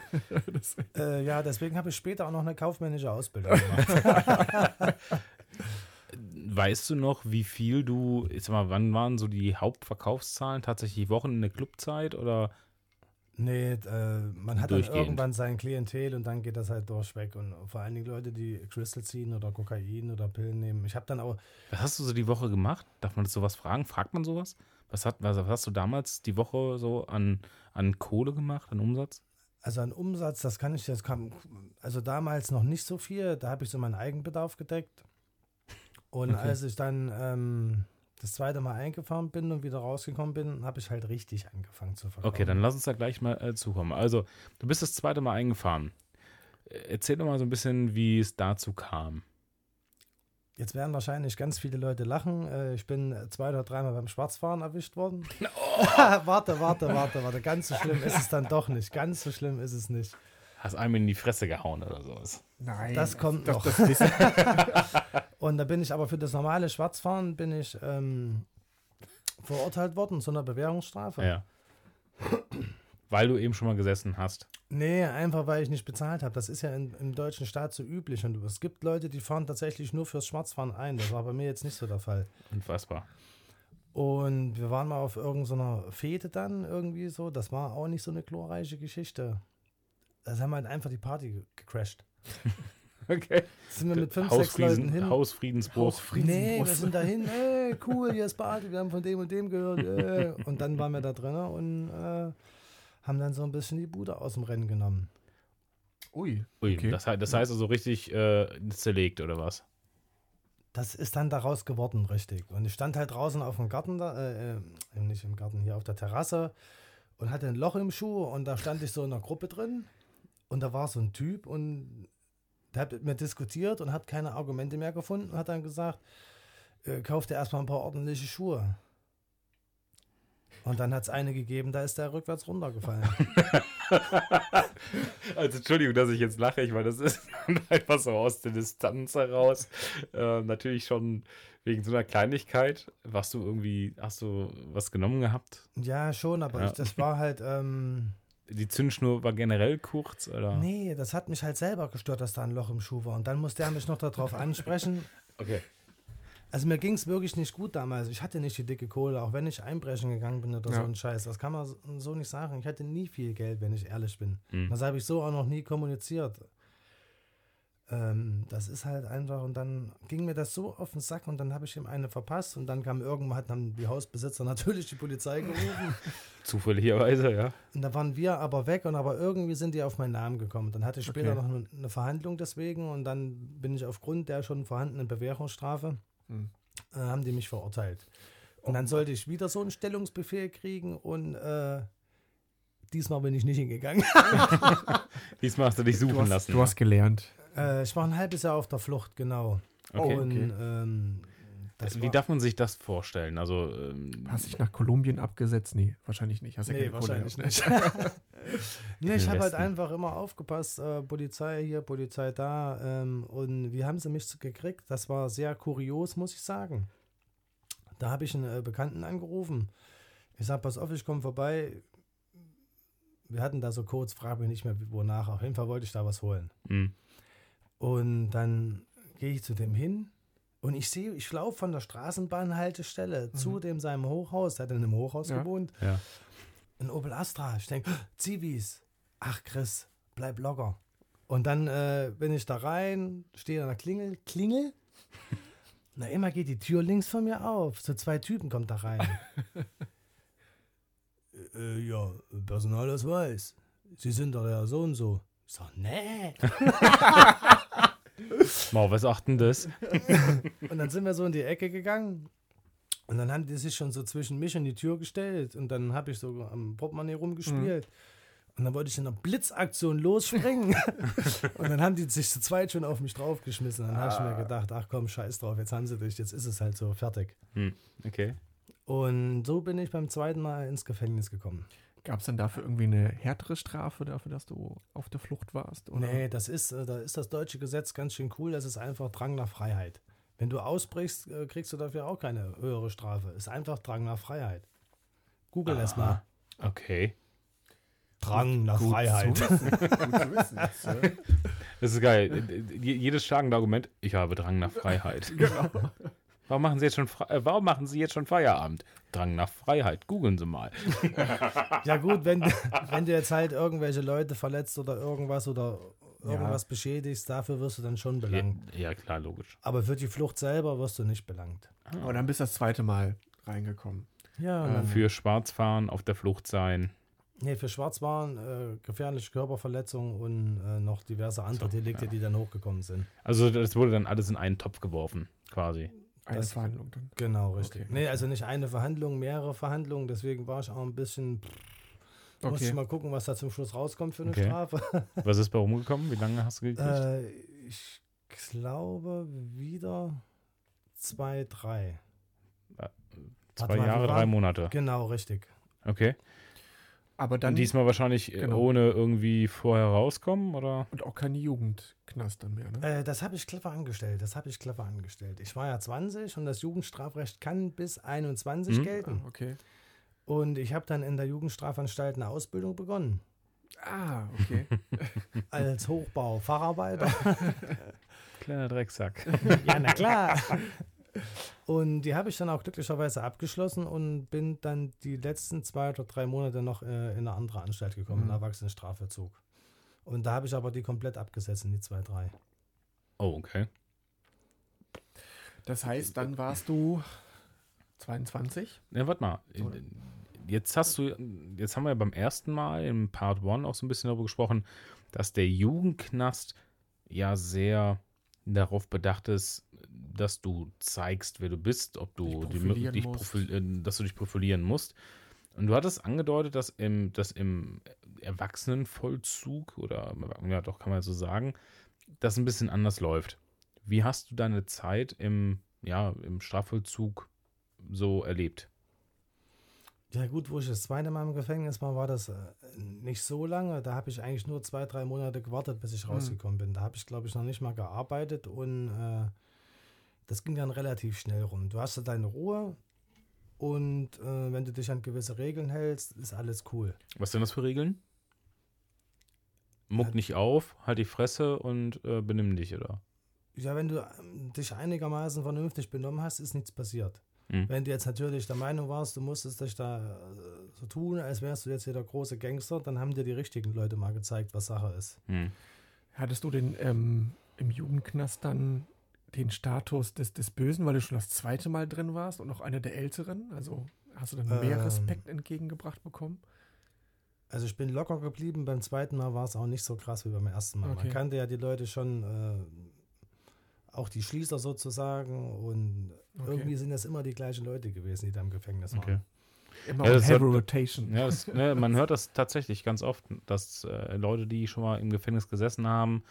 Deswegen habe ich später auch noch eine kaufmännische Ausbildung gemacht. Weißt du noch, wie viel du, jetzt mal, wann waren so die Hauptverkaufszahlen? Tatsächlich Wochen in der Clubzeit oder? Nee, man hat dann irgendwann sein Klientel und dann geht das halt durchweg. Und vor allen Dingen Leute, die Crystal ziehen oder Kokain oder Pillen nehmen. Ich habe dann auch. Was hast du so die Woche gemacht? Darf man das sowas fragen? Fragt man sowas? Was hast du damals die Woche so an Kohle gemacht, an Umsatz? Also an Umsatz, also damals noch nicht so viel. Da habe ich so meinen Eigenbedarf gedeckt. Und als ich dann das zweite Mal eingefahren bin und wieder rausgekommen bin, habe ich halt richtig angefangen zu verkaufen. Okay, dann lass uns da gleich mal zukommen. Also, du bist das zweite Mal eingefahren. Erzähl doch mal so ein bisschen, wie es dazu kam. Jetzt werden wahrscheinlich ganz viele Leute lachen. Ich bin 2 oder 3 Mal beim Schwarzfahren erwischt worden. Oh. Warte. Ganz so schlimm ist es dann doch nicht. Ganz so schlimm ist es nicht. Hast einem in die Fresse gehauen oder sowas? Nein. Das kommt noch. Und da bin ich aber für das normale Schwarzfahren verurteilt worden zu einer Bewährungsstrafe. Ja. Weil du eben schon mal gesessen hast. Nee, einfach weil ich nicht bezahlt habe. Das ist ja im deutschen Staat so üblich. Und es gibt Leute, die fahren tatsächlich nur fürs Schwarzfahren ein. Das war bei mir jetzt nicht so der Fall. Unfassbar. Und wir waren mal auf irgendeiner Fete dann irgendwie so. Das war auch nicht so eine glorreiche Geschichte. Da haben wir halt einfach die Party gecrashed. Okay. Sind wir mit 5, 6 Leuten hin. Hausfriedensbruch. Nee, wir sind dahin. Cool, hier ist Party. Wir haben von dem und dem gehört. Und dann waren wir da drin und haben dann so ein bisschen die Bude aus dem Rennen genommen. Ui. Okay. Das heißt also richtig zerlegt, oder was? Das ist dann daraus geworden, richtig. Und ich stand halt draußen auf dem Garten, nicht im Garten, hier auf der Terrasse und hatte ein Loch im Schuh und da stand ich so in einer Gruppe drin und da war so ein Typ und der hat mit mir diskutiert und hat keine Argumente mehr gefunden und hat dann gesagt, kauf dir erstmal ein paar ordentliche Schuhe. Und dann hat es eine gegeben, da ist der rückwärts runtergefallen. Also Entschuldigung, dass ich jetzt lache, ich meine, das ist einfach so aus der Distanz heraus natürlich schon Wegen so einer Kleinigkeit, hast du was genommen gehabt? Ja, schon, aber Ja. das war halt, Die Zündschnur war generell kurz, oder? nee, das hat mich halt selber gestört, dass da ein Loch im Schuh war. Und dann musste er mich noch darauf ansprechen. Okay. Also mir ging es wirklich nicht gut damals. Ich hatte nicht die dicke Kohle, auch wenn ich einbrechen gegangen bin oder so Ja. ein Scheiß. Das kann man so nicht sagen. Ich hatte nie viel Geld, wenn ich ehrlich bin. Hm. Das habe ich so auch noch nie kommuniziert. Das ist halt einfach, und dann ging mir das so auf den Sack und dann habe ich ihm eine verpasst und dann kam irgendwann, haben die Hausbesitzer natürlich die Polizei gerufen Zufälligerweise, ja. und da waren wir aber weg und aber irgendwie sind die auf meinen Namen gekommen. Dann hatte ich später Okay. noch eine Verhandlung deswegen und dann bin ich aufgrund der schon vorhandenen Bewährungsstrafe, Hm. haben die mich verurteilt. Und dann sollte ich wieder so einen Stellungsbefehl kriegen und diesmal bin ich nicht hingegangen. Diesmal hast du dich suchen lassen. Du hast gelernt. Ich war ein halbes Jahr auf der Flucht, genau. Okay. Und das Wie war, darf man sich das vorstellen? Also, Hast dich nach Kolumbien abgesetzt? Nee, wahrscheinlich nicht. Hast ja nee, keine Kohle wahrscheinlich gehabt. nicht. Nee, ich habe halt Westen. einfach immer aufgepasst, Polizei hier, Polizei da. Und wie haben sie mich gekriegt? Das war sehr kurios, muss ich sagen. Da habe ich einen Bekannten angerufen. Ich sage, pass auf, ich komme vorbei. Wir hatten da so Codes, frage mich nicht mehr, wonach. Auf jeden Fall wollte ich da was holen. hm. Und dann gehe ich zu dem hin und ich laufe von der Straßenbahnhaltestelle zu dem seinem Hochhaus. Der hat in einem Hochhaus Ja. gewohnt. Ja. Ein Opel Astra. Ich denke, Zivis. Ach Chris, bleib locker. Und dann bin ich da rein, stehe an der Klingel. Na, immer geht die Tür links von mir auf. So 2 Typen kommen da rein. Ja, Personalausweis. Sie sind doch der so und so. Ich sag, nee. Mal, was achten das? Und dann sind wir so in die Ecke gegangen. Und dann haben die sich schon so zwischen mich und die Tür gestellt. Und dann habe ich so am Portemonnaie rumgespielt. Und dann wollte ich in einer Blitzaktion losspringen. Und dann haben die sich zu zweit schon auf mich draufgeschmissen. Dann habe ich mir gedacht, ach komm, scheiß drauf, jetzt haben sie dich, jetzt ist es halt so, fertig. Hm. Okay. Und so bin ich beim zweiten Mal ins Gefängnis gekommen. Gab es dann dafür irgendwie eine härtere Strafe dafür, dass du auf der Flucht warst? Oder? Nee, da ist das deutsche Gesetz ganz schön cool. Das ist einfach Drang nach Freiheit. Wenn du ausbrichst, kriegst du dafür auch keine höhere Strafe. Ist einfach Drang nach Freiheit. Google das mal. Okay. Drang nach Freiheit. Gut zu wissen. Jetzt, Das ist geil. Jedes schlagende Argument, ich habe Drang nach Freiheit. Genau. Warum machen Sie jetzt schon Feierabend? Drang nach Freiheit. Googeln Sie mal. Ja gut, wenn du jetzt halt irgendwelche Leute verletzt oder irgendwas beschädigst, dafür wirst du dann schon belangt. Ja, klar, logisch. Aber für die Flucht selber wirst du nicht belangt. Aber dann bist du das zweite Mal reingekommen. Ja, und dann, Für Schwarzfahren, auf der Flucht sein. nee, für Schwarzfahren, gefährliche Körperverletzung und noch diverse andere Delikte, die dann hochgekommen sind. Also das wurde dann alles in einen Topf geworfen, quasi. Eine Das- Verhandlung dann. Genau, richtig. Okay. Nee, also nicht eine Verhandlung, mehrere Verhandlungen. Deswegen war ich auch ein bisschen, musste ich Okay. mal gucken, was da zum Schluss rauskommt für eine Okay. Strafe. Was ist bei rumgekommen? Wie lange hast du gekriegt? Ich glaube wieder 2, 3. 2 warte mal, Jahre, wir 3 waren- Monate. Genau, richtig. Okay. Aber dann Und diesmal wahrscheinlich Genau. ohne irgendwie vorher rauskommen, oder? und auch keine Jugendknast dann mehr, ne? Das habe ich clever angestellt. Ich war ja 20 und das Jugendstrafrecht kann bis 21 gelten. Ah, okay. Und ich habe dann in der Jugendstrafanstalt eine Ausbildung begonnen. Ah, okay. Als Hochbau-Facharbeiter. Kleiner Drecksack. Ja, na klar. Und die habe ich dann auch glücklicherweise abgeschlossen und bin dann die letzten 2 oder 3 Monate noch in eine andere Anstalt gekommen, in Erwachsenenstrafvollzug. Und da habe ich aber die komplett abgesetzt in die 2, 3. Oh, okay. Das heißt, dann warst du 22? Ja, warte mal. Jetzt haben wir ja beim ersten Mal im Part 1 auch so ein bisschen darüber gesprochen, dass der Jugendknast ja sehr darauf bedacht ist, dass du zeigst, wer du bist, ob du dass du dich profilieren musst. Und du hattest angedeutet, dass im Erwachsenenvollzug oder ja, doch kann man so sagen, das ein bisschen anders läuft. Wie hast du deine Zeit im Strafvollzug so erlebt? Ja gut, wo ich das zweite Mal im Gefängnis war das nicht so lange. Da habe ich eigentlich nur 2, 3 Monate gewartet, bis ich rausgekommen bin. Da habe ich, glaube ich, noch nicht mal gearbeitet und Das ging dann relativ schnell rum. Du hast da deine Ruhe und wenn du dich an gewisse Regeln hältst, ist alles cool. Was sind das für Regeln? Muck nicht auf, halt die Fresse und benimm dich, oder? Ja, wenn du dich einigermaßen vernünftig benommen hast, ist nichts passiert. Wenn du jetzt natürlich der Meinung warst, du musstest dich da so tun, als wärst du jetzt hier der große Gangster, dann haben dir die richtigen Leute mal gezeigt, was Sache ist. Hattest du den im Jugendknast dann den Status des Bösen, weil du schon das zweite Mal drin warst und noch einer der Älteren? Also hast du dann mehr Respekt entgegengebracht bekommen? Also ich bin locker geblieben, beim zweiten Mal war es auch nicht so krass wie beim ersten Mal. Okay. Man kannte ja die Leute schon, auch die Schließer sozusagen, und irgendwie sind das immer die gleichen Leute gewesen, die da im Gefängnis waren. Okay. Immer Ja, on das Heavy hat- Rotation. Ja, man hört das tatsächlich ganz oft, dass Leute, die schon mal im Gefängnis gesessen haben,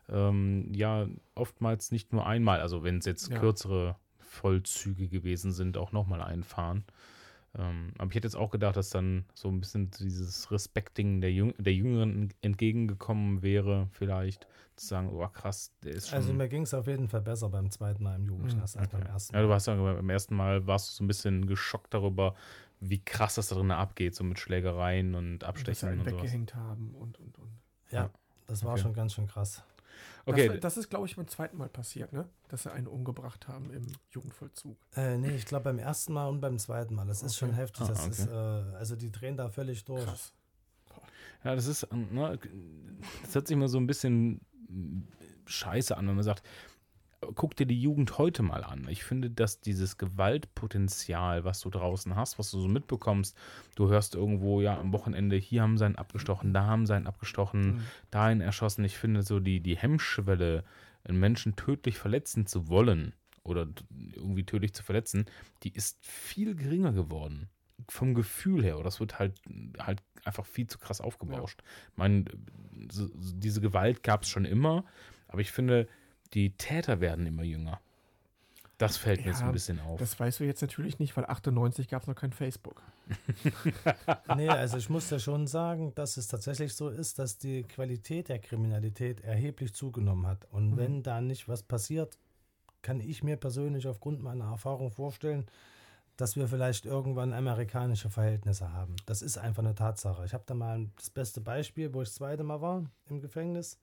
oftmals nicht nur einmal, also wenn es jetzt kürzere Vollzüge gewesen sind, auch nochmal einfahren. Aber ich hätte jetzt auch gedacht, dass dann so ein bisschen dieses Respecting der Jüngeren entgegengekommen wäre, vielleicht zu sagen, oh krass, der ist schon... Also mir ging es auf jeden Fall besser beim zweiten Mal im Jugendknast als beim ersten Mal. Ja, du warst ja beim ersten Mal warst du so ein bisschen geschockt darüber, wie krass das da drin abgeht, so mit Schlägereien und Dass sie Abstechen einen und sowas. weggehängt haben und. Ja, das war Okay. schon ganz schön krass. Okay, Das ist, glaube ich, beim zweiten Mal passiert, ne? Dass sie einen umgebracht haben im Jugendvollzug. Nee, ich glaube beim ersten Mal und beim zweiten Mal. Das ist schon heftig. Das okay. ist, also die drehen da völlig durch. Krass. ja, das ist, ne, das hört sich immer so ein bisschen scheiße an, wenn man sagt, guck dir die Jugend heute mal an. Ich finde, dass dieses Gewaltpotenzial, was du draußen hast, was du so mitbekommst, du hörst irgendwo, ja, am Wochenende, hier haben sie einen abgestochen, da haben sie einen abgestochen, da einen erschossen. Ich finde so die Hemmschwelle, einen Menschen tödlich verletzen zu wollen oder irgendwie tödlich zu verletzen, die ist viel geringer geworden. Vom Gefühl her. Oder das wird halt einfach viel zu krass aufgebauscht. Ich meine, diese Gewalt gab es schon immer, aber ich finde, die Täter werden immer jünger. Das fällt mir Ja, so ein bisschen auf. Das weißt du jetzt natürlich nicht, weil 98 gab es noch kein Facebook. Nee, also ich muss ja schon sagen, dass es tatsächlich so ist, dass die Qualität der Kriminalität erheblich zugenommen hat. Und wenn da nicht was passiert, kann ich mir persönlich aufgrund meiner Erfahrung vorstellen, dass wir vielleicht irgendwann amerikanische Verhältnisse haben. Das ist einfach eine Tatsache. Ich habe da mal das beste Beispiel, wo ich das zweite Mal war im Gefängnis.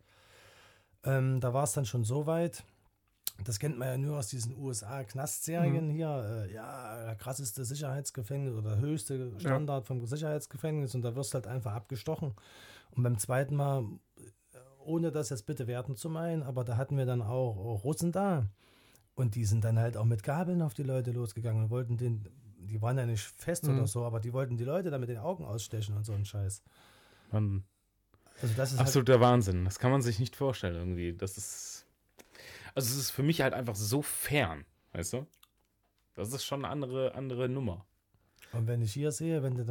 Da war es dann schon so weit, das kennt man ja nur aus diesen USA-Knastserien hier, der krasseste Sicherheitsgefängnis oder höchste Standard vom Sicherheitsgefängnis, und da wirst du halt einfach abgestochen. Und beim zweiten Mal, ohne das jetzt bitte werten zu meinen, aber da hatten wir dann auch Russen da, und die sind dann halt auch mit Gabeln auf die Leute losgegangen und wollten die waren ja nicht fest oder so, aber die wollten die Leute da mit den Augen ausstechen und so einen Scheiß. Man, Also das ist absoluter Wahnsinn. Das kann man sich nicht vorstellen irgendwie. Das ist, also es ist für mich halt einfach so fern, weißt du? Das ist schon eine andere Nummer. Und wenn ich hier sehe, wenn du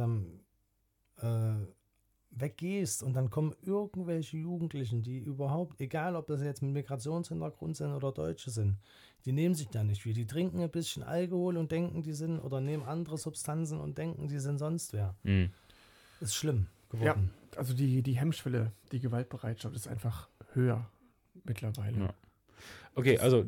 dann weggehst und dann kommen irgendwelche Jugendlichen, die überhaupt, egal ob das jetzt mit Migrationshintergrund sind oder Deutsche sind, die nehmen sich da nicht viel. Die trinken ein bisschen Alkohol und denken, die sind, oder nehmen andere Substanzen und denken, die sind sonst wer. Ist schlimm geworden. Ja, also die Hemmschwelle, die Gewaltbereitschaft ist einfach höher mittlerweile. Ja. Okay, also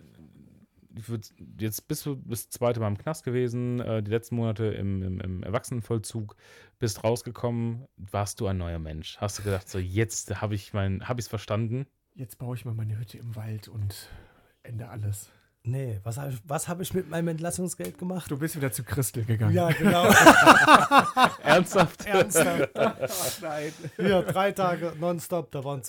jetzt bist du das zweite Mal im Knast gewesen, die letzten Monate im Erwachsenenvollzug, bist rausgekommen, warst du ein neuer Mensch? Hast du gedacht, so jetzt habe ich es verstanden? Jetzt baue ich mal meine Hütte im Wald und ende alles. Nee, was hab ich mit meinem Entlassungsgeld gemacht? Du bist wieder zu Christel gegangen. Ja, genau. Ernsthaft? Ernsthaft. Nein. Hier, 3 Tage nonstop, da waren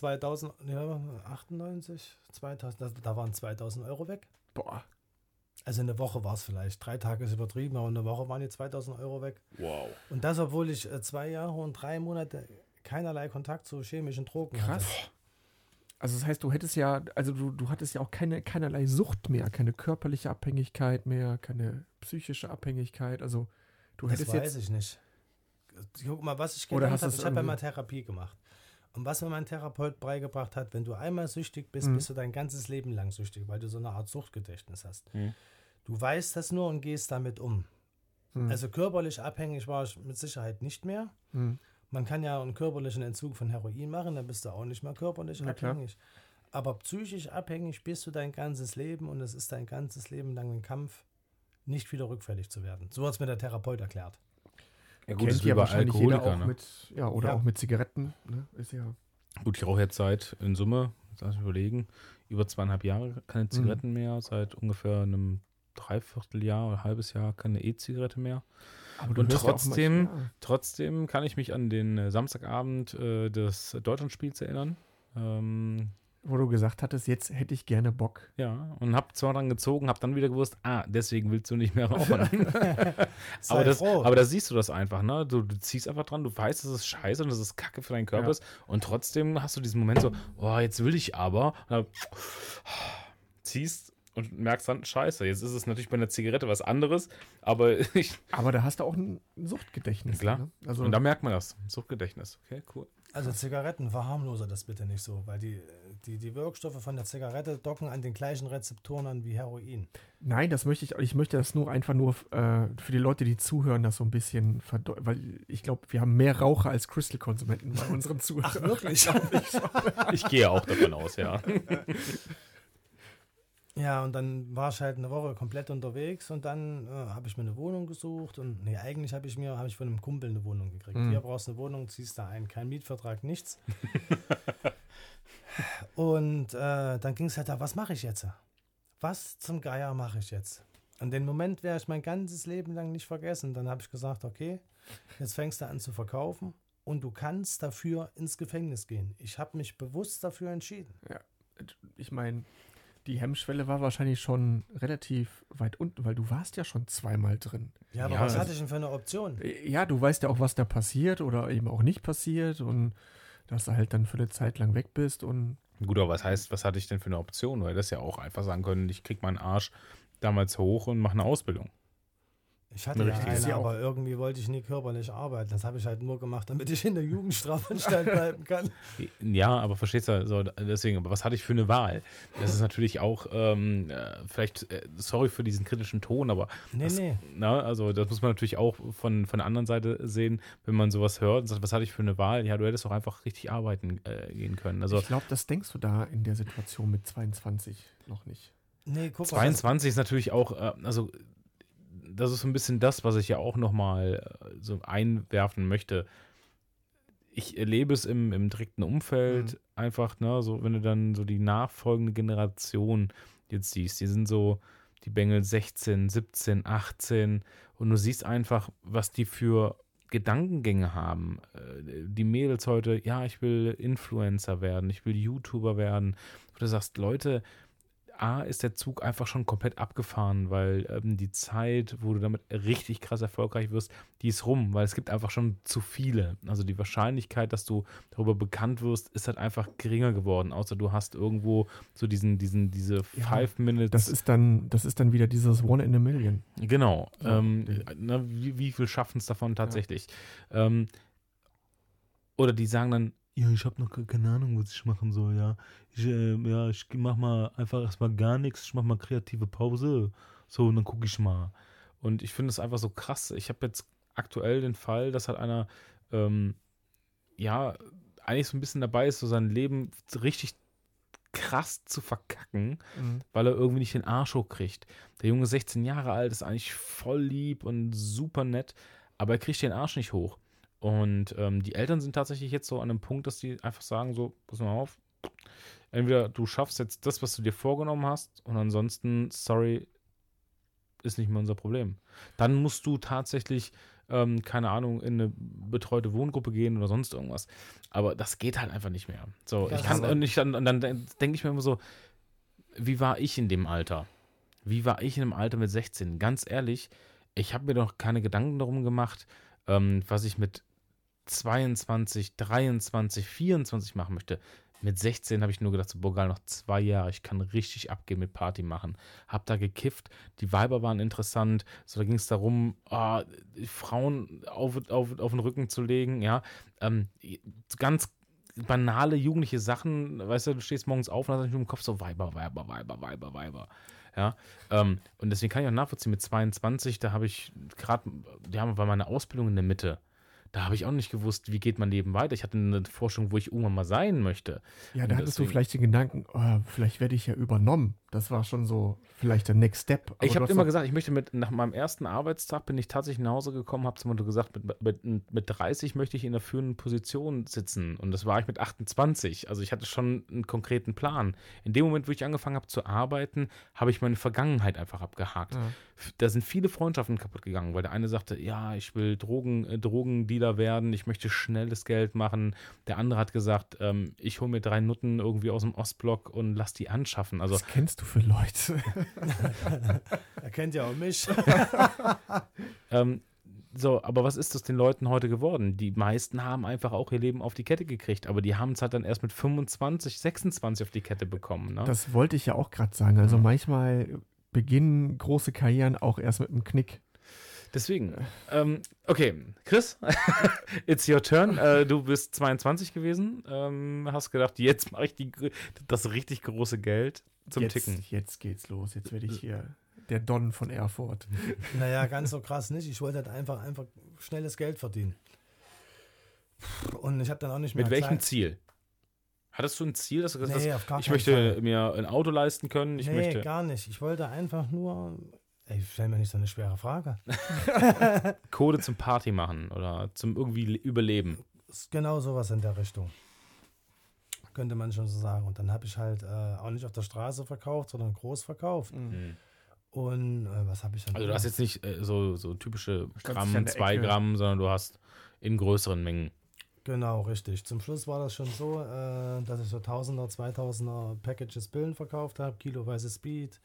98, 2000, da waren 2000 Euro weg. Boah. Also eine Woche war es vielleicht. 3 Tage ist übertrieben, aber eine Woche waren die 2000 Euro weg. Wow. Und das, obwohl ich 2 Jahre und 3 Monate keinerlei Kontakt zu chemischen Drogen Krass. hatte. Also das heißt, du hättest ja, also du hattest ja auch keinerlei Sucht mehr, keine körperliche Abhängigkeit mehr, keine psychische Abhängigkeit. Also du Das hättest weiß jetzt. ich nicht. Guck mal, was ich Oder gelernt hast habe. du es Ich habe ja irgendwie- mal Therapie gemacht. Und was mir mein Therapeut beigebracht hat, wenn du einmal süchtig bist, bist du dein ganzes Leben lang süchtig, weil du so eine Art Suchtgedächtnis hast. Du weißt das nur und gehst damit um. Also körperlich abhängig war ich mit Sicherheit nicht mehr. Man kann ja einen körperlichen Entzug von Heroin machen, dann bist du auch nicht mehr körperlich Na klar. abhängig. Aber psychisch abhängig bist du dein ganzes Leben und es ist dein ganzes Leben lang ein Kampf, nicht wieder rückfällig zu werden. So hat es mir der Therapeut erklärt. Ja, Kennt das ist wie ja bei wahrscheinlich jeder Alkoholikern, auch ne? oder Ja. auch mit Zigaretten. Ne? Ist ja. Gut, ich rauche jetzt seit in Summe, lass mich überlegen, über 2,5 Jahre keine Zigaretten mehr, seit ungefähr einem Dreivierteljahr oder halbes Jahr keine E-Zigarette mehr. Aber Und hörst ja auch trotzdem, manchmal- trotzdem kann ich mich an den Samstagabend des Deutschlandspiels erinnern. wo du gesagt hattest, jetzt hätte ich gerne Bock. Ja, und hab zwar dran gezogen, hab dann wieder gewusst, deswegen willst du nicht mehr rauchen. Sei froh. aber da siehst du das einfach, ne? Du ziehst einfach dran, du weißt, dass es scheiße und dass es Kacke für deinen Körper Ja. ist und trotzdem hast du diesen Moment so, jetzt will ich aber. Und dann ziehst und merkst dann, scheiße, jetzt ist es natürlich bei einer Zigarette was anderes, aber Aber da hast du auch ein Suchtgedächtnis. Klar. Ne? Also, und da merkt man das, Suchtgedächtnis. Okay, cool. Also Zigaretten, verharmlose das bitte nicht so, weil die Wirkstoffe von der Zigarette docken an den gleichen Rezeptoren an wie Heroin. nein, ich möchte das einfach nur für die Leute, die zuhören, das so ein bisschen weil ich glaube, wir haben mehr Raucher als Crystal-Konsumenten bei unseren Zuhörern. Ach, wirklich? Ich gehe auch davon aus, ja. Ja, und dann war ich halt eine Woche komplett unterwegs und dann habe ich mir eine Wohnung gesucht und eigentlich habe ich von einem Kumpel eine Wohnung gekriegt. Hier brauchst du eine Wohnung, ziehst da ein, kein Mietvertrag, nichts. Und dann ging es halt da, was mache ich jetzt? Was zum Geier mache ich jetzt? An den Moment werde ich mein ganzes Leben lang nicht vergessen. Dann habe ich gesagt, okay, jetzt fängst du an zu verkaufen und du kannst dafür ins Gefängnis gehen. Ich habe mich bewusst dafür entschieden. Ich meine, die Hemmschwelle war wahrscheinlich schon relativ weit unten, weil du warst ja schon zweimal drin. Ja, aber Ja, was also- hatte ich denn für eine Option? Ja, du weißt ja auch, was da passiert oder eben auch nicht passiert und dass du halt dann für eine Zeit lang weg bist und Gut, aber was hatte ich denn für eine Option? Weil das ja auch einfach sagen können, ich krieg meinen Arsch damals hoch und mache eine Ausbildung. Ich hatte ja Richtig, eine, ist ja auch- aber irgendwie wollte ich nie körperlich arbeiten. Das habe ich halt nur gemacht, damit ich in der Jugendstrafanstalt bleiben kann. Ja, aber verstehst du, so, deswegen, aber was hatte ich für eine Wahl? Das ist natürlich auch, vielleicht, sorry für diesen kritischen Ton, aber Nee. na, also das muss man natürlich auch von der anderen Seite sehen, wenn man sowas hört und sagt, was hatte ich für eine Wahl? Ja, du hättest doch einfach richtig arbeiten gehen können. Also ich glaube, das denkst du da in der Situation mit 22 noch nicht. Nee, guck mal. 22 ist natürlich auch, also das ist so ein bisschen das, was ich ja auch nochmal so einwerfen möchte. Ich erlebe es im direkten Umfeld einfach, ne, so wenn du dann so die nachfolgende Generation jetzt siehst, die sind so, die Bengel 16, 17, 18 und du siehst einfach, was die für Gedankengänge haben. Die Mädels heute, ja, ich will Influencer werden, ich will YouTuber werden. Wo du sagst, Leute, ist der Zug einfach schon komplett abgefahren, weil die Zeit, wo du damit richtig krass erfolgreich wirst, die ist rum, weil es gibt einfach schon zu viele. Also die Wahrscheinlichkeit, dass du darüber bekannt wirst, ist halt einfach geringer geworden, außer du hast irgendwo so diese 5 Minutes. Das ist dann wieder dieses One in a Million. Genau. Ja. Wie viel schaffen es davon tatsächlich? Oder die sagen dann, ja, ich habe noch keine Ahnung, was ich machen soll, ja. Ich mach mal einfach erstmal gar nichts, ich mach mal kreative Pause. So, und dann gucke ich mal. Und ich finde es einfach so krass. Ich habe jetzt aktuell den Fall, dass halt einer, eigentlich so ein bisschen dabei ist, so sein Leben richtig krass zu verkacken, weil er irgendwie nicht den Arsch hochkriegt. Der Junge 16 Jahre alt, ist eigentlich voll lieb und super nett, aber er kriegt den Arsch nicht hoch. Und die Eltern sind tatsächlich jetzt so an einem Punkt, dass die einfach sagen so, pass mal auf, entweder du schaffst jetzt das, was du dir vorgenommen hast und ansonsten, sorry, ist nicht mehr unser Problem. Dann musst du tatsächlich, keine Ahnung, in eine betreute Wohngruppe gehen oder sonst irgendwas. Aber das geht halt einfach nicht mehr. So, Ja, ich kann aber- nicht, und dann denke ich mir immer so, wie war ich in dem Alter? Wie war ich in dem Alter mit 16? Ganz ehrlich, ich habe mir doch keine Gedanken darum gemacht, was ich mit 22, 23, 24 machen möchte. Mit 16 habe ich nur gedacht, so, boah, geil, noch 2 Jahre, ich kann richtig abgehen mit Party machen. Hab da gekifft, die Weiber waren interessant, so da ging es darum, Frauen auf den Rücken zu legen, ja. Ganz banale jugendliche Sachen, weißt du stehst morgens auf und hast nicht im Kopf so Weiber. Ja, und deswegen kann ich auch nachvollziehen, mit 22, da habe ich gerade, war meine Ausbildung in der Mitte. da habe ich auch nicht gewusst, wie geht mein Leben weiter. Ich hatte eine Forschung, wo ich irgendwann mal sein möchte. Ja, da Und hattest du deswegen- vielleicht den Gedanken, vielleicht werde ich ja übernommen. Das war schon so vielleicht der Next Step. Aber Ich du habe hast immer doch- gesagt, ich möchte nach meinem ersten Arbeitstag bin ich tatsächlich nach Hause gekommen, habe zum Beispiel gesagt, mit 30 möchte ich in der führenden Position sitzen. Und das war ich mit 28. Also ich hatte schon einen konkreten Plan. In dem Moment, wo ich angefangen habe zu arbeiten, habe ich meine Vergangenheit einfach abgehakt. Ja. Da sind viele Freundschaften kaputt gegangen, weil der eine sagte, ja, ich will Drogendealer werden, ich möchte schnelles Geld machen. Der andere hat gesagt, ich hole mir 3 Nutten irgendwie aus dem Ostblock und lass die anschaffen. Also Was kennst du für Leute? Er kennt ja auch mich. so, aber was ist das den Leuten heute geworden? Die meisten haben einfach auch ihr Leben auf die Kette gekriegt, aber die haben es halt dann erst mit 25, 26 auf die Kette bekommen. Ne? Das wollte ich ja auch gerade sagen. Also manchmal beginnen große Karrieren auch erst mit einem Knick. Deswegen, okay, Chris, it's your turn. Du bist 22 gewesen, hast gedacht, jetzt mache ich das richtig große Geld zum Ticken. Jetzt geht's los. Jetzt werde ich hier der Don von Erfurt. Naja, ganz so krass nicht. Ich wollte halt einfach schnelles Geld verdienen. Und ich habe dann auch nicht mehr Mit welchem Zeit. Ziel? Hattest du ein Ziel, dass du gesagt Nee, hast, auf gar ich keinen möchte Fall. mir ein Auto leisten können, ich Nee, möchte gar nicht. Ich wollte einfach nur. Ey, stell mir nicht so eine schwere Frage. Kohle zum Party machen oder zum irgendwie Überleben. Ist genau sowas in der Richtung. Könnte man schon so sagen. Und dann habe ich halt auch nicht auf der Straße verkauft, sondern groß verkauft. Und was habe ich dann? Also du hast jetzt nicht so typische Standst dich an Gramm, der 2 Ecke. Gramm, sondern du hast in größeren Mengen. Genau, richtig. Zum Schluss war das schon so, dass ich so 1000er, 2000er Packages Pillen verkauft habe, kiloweise Speed,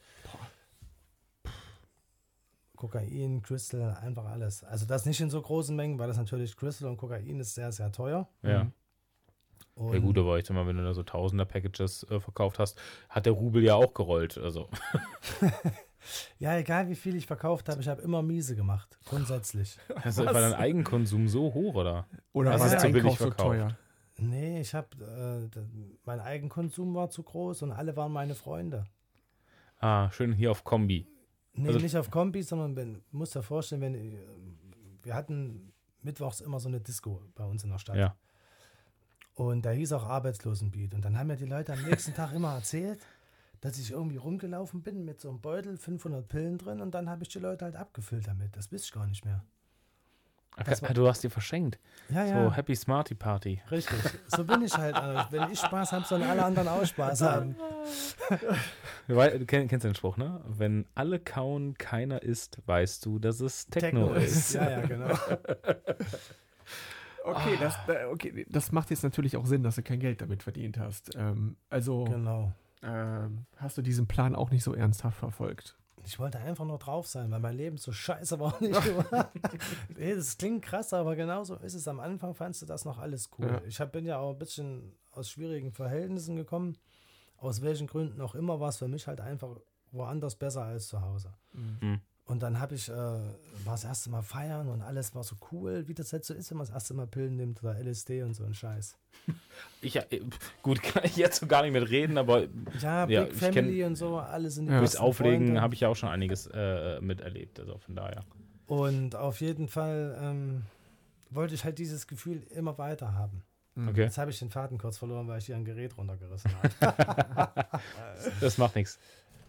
Kokain, Crystal, einfach alles. Also das nicht in so großen Mengen, weil das natürlich Crystal und Kokain ist sehr, sehr teuer. Ja. Und Ja gut, aber ich sag mal, wenn du da so Tausender-Packages verkauft hast, hat der Rubel ja auch gerollt. Also ja, egal wie viel ich verkauft habe, ich habe immer miese gemacht, grundsätzlich. also war dein Eigenkonsum so hoch, oder? Oder Das war ist der zu billig Einkauf so verkauft. teuer? Nee, mein Eigenkonsum war zu groß und alle waren meine Freunde. Ah, schön hier auf Kombi. Nee, Also- nicht auf Kombi, sondern musst dir vorstellen, wir hatten mittwochs immer so eine Disco bei uns in der Stadt. Ja. Und da hieß auch Arbeitslosenbeat. Und dann haben mir die Leute am nächsten Tag immer erzählt, dass ich irgendwie rumgelaufen bin mit so einem Beutel, 500 Pillen drin und dann habe ich die Leute halt abgefüllt damit. Das wusste ich gar nicht mehr. Das war- Du hast die verschenkt. Ja, So ja, Happy Smarty Party. richtig. So bin ich halt. Also, wenn ich Spaß habe, sollen alle anderen auch Spaß haben. Du kennst den Spruch, ne? Wenn alle kauen, keiner isst, weißt du, dass es Techno ist. Ja, ja, genau. Okay, das macht jetzt natürlich auch Sinn, dass du kein Geld damit verdient hast. Genau. Hast du diesen Plan auch nicht so ernsthaft verfolgt? Ich wollte einfach nur drauf sein, weil mein Leben so scheiße war. Nicht nee, das klingt krass, aber genauso ist es. Am Anfang fandst du das noch alles cool. Ja. Ich bin ja auch ein bisschen aus schwierigen Verhältnissen gekommen. Aus welchen Gründen auch immer war es für mich halt einfach woanders besser als zu Hause. Mhm. Und dann war das erste Mal feiern und alles war so cool, wie das jetzt so ist, wenn man das erste Mal Pillen nimmt oder LSD und so ein Scheiß. Gut, kann ich jetzt so gar nicht mit reden, aber Ja, Ja, Big ich Family und so, alles in die durchs besten Auflegen Freunde. habe ich ja auch schon einiges miterlebt. Also von daher. Und auf jeden Fall wollte ich halt dieses Gefühl immer weiter haben. Okay. Jetzt habe ich den Faden kurz verloren, weil ich hier ein Gerät runtergerissen habe. Das macht nichts.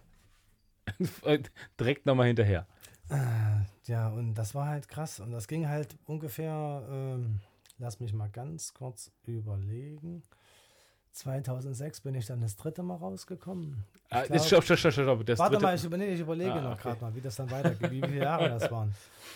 Direkt nochmal hinterher. Ja, und das war halt krass. Und das ging halt ungefähr, lass mich mal ganz kurz überlegen. 2006 bin ich dann das 3. Mal rausgekommen. Ich glaub- Stopp. Das Warte dritte- mal, ich überlege noch okay. gerade mal, wie das dann weitergeht, wie viele Jahre das waren.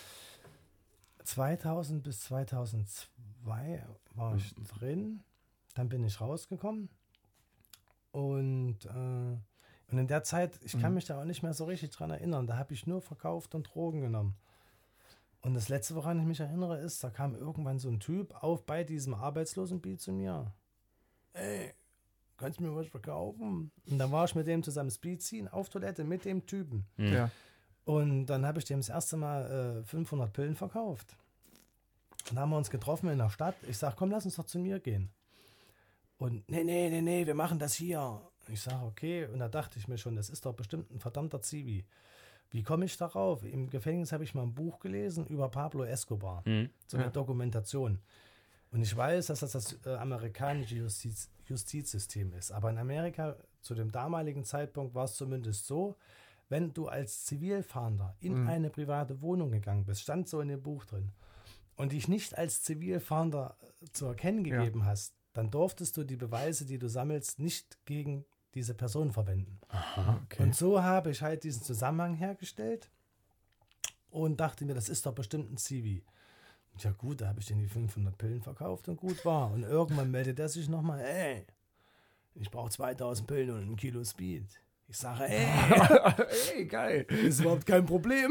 2000 bis 2002 war ich drin, dann bin ich rausgekommen und in der Zeit, ich kann mich da auch nicht mehr so richtig dran erinnern, da habe ich nur verkauft und Drogen genommen. Und das Letzte, woran ich mich erinnere, ist, da kam irgendwann so ein Typ bei diesem Arbeitslosenbeat zu mir. Ey, kannst du mir was verkaufen? Und dann war ich mit dem zusammen Speed ziehen auf Toilette mit dem Typen. Mhm. Ja. Und dann habe ich dem das erste Mal 500 Pillen verkauft. Und dann haben wir uns getroffen in der Stadt. Ich sage, komm, lass uns doch zu mir gehen. Und nee, wir machen das hier. Ich sage, okay. Und da dachte ich mir schon, das ist doch bestimmt ein verdammter Zivi. Wie komme ich darauf? Im Gefängnis habe ich mal ein Buch gelesen über Pablo Escobar, so eine Dokumentation. Und ich weiß, dass das amerikanische Justizsystem ist. Aber in Amerika zu dem damaligen Zeitpunkt war es zumindest so, wenn du als Zivilfahnder in eine private Wohnung gegangen bist, stand so in dem Buch drin, und dich nicht als Zivilfahnder zu erkennen gegeben hast, dann durftest du die Beweise, die du sammelst, nicht gegen diese Person verwenden. Aha. Okay. Und so habe ich halt diesen Zusammenhang hergestellt und dachte mir, das ist doch bestimmt ein Zivi. Ja gut, da habe ich den die 500 Pillen verkauft und gut war. Und irgendwann meldet er sich nochmal, ey, ich brauche 2000 Pillen und ein Kilo Speed. Ich sage, ey, Ey, geil. ist überhaupt kein Problem.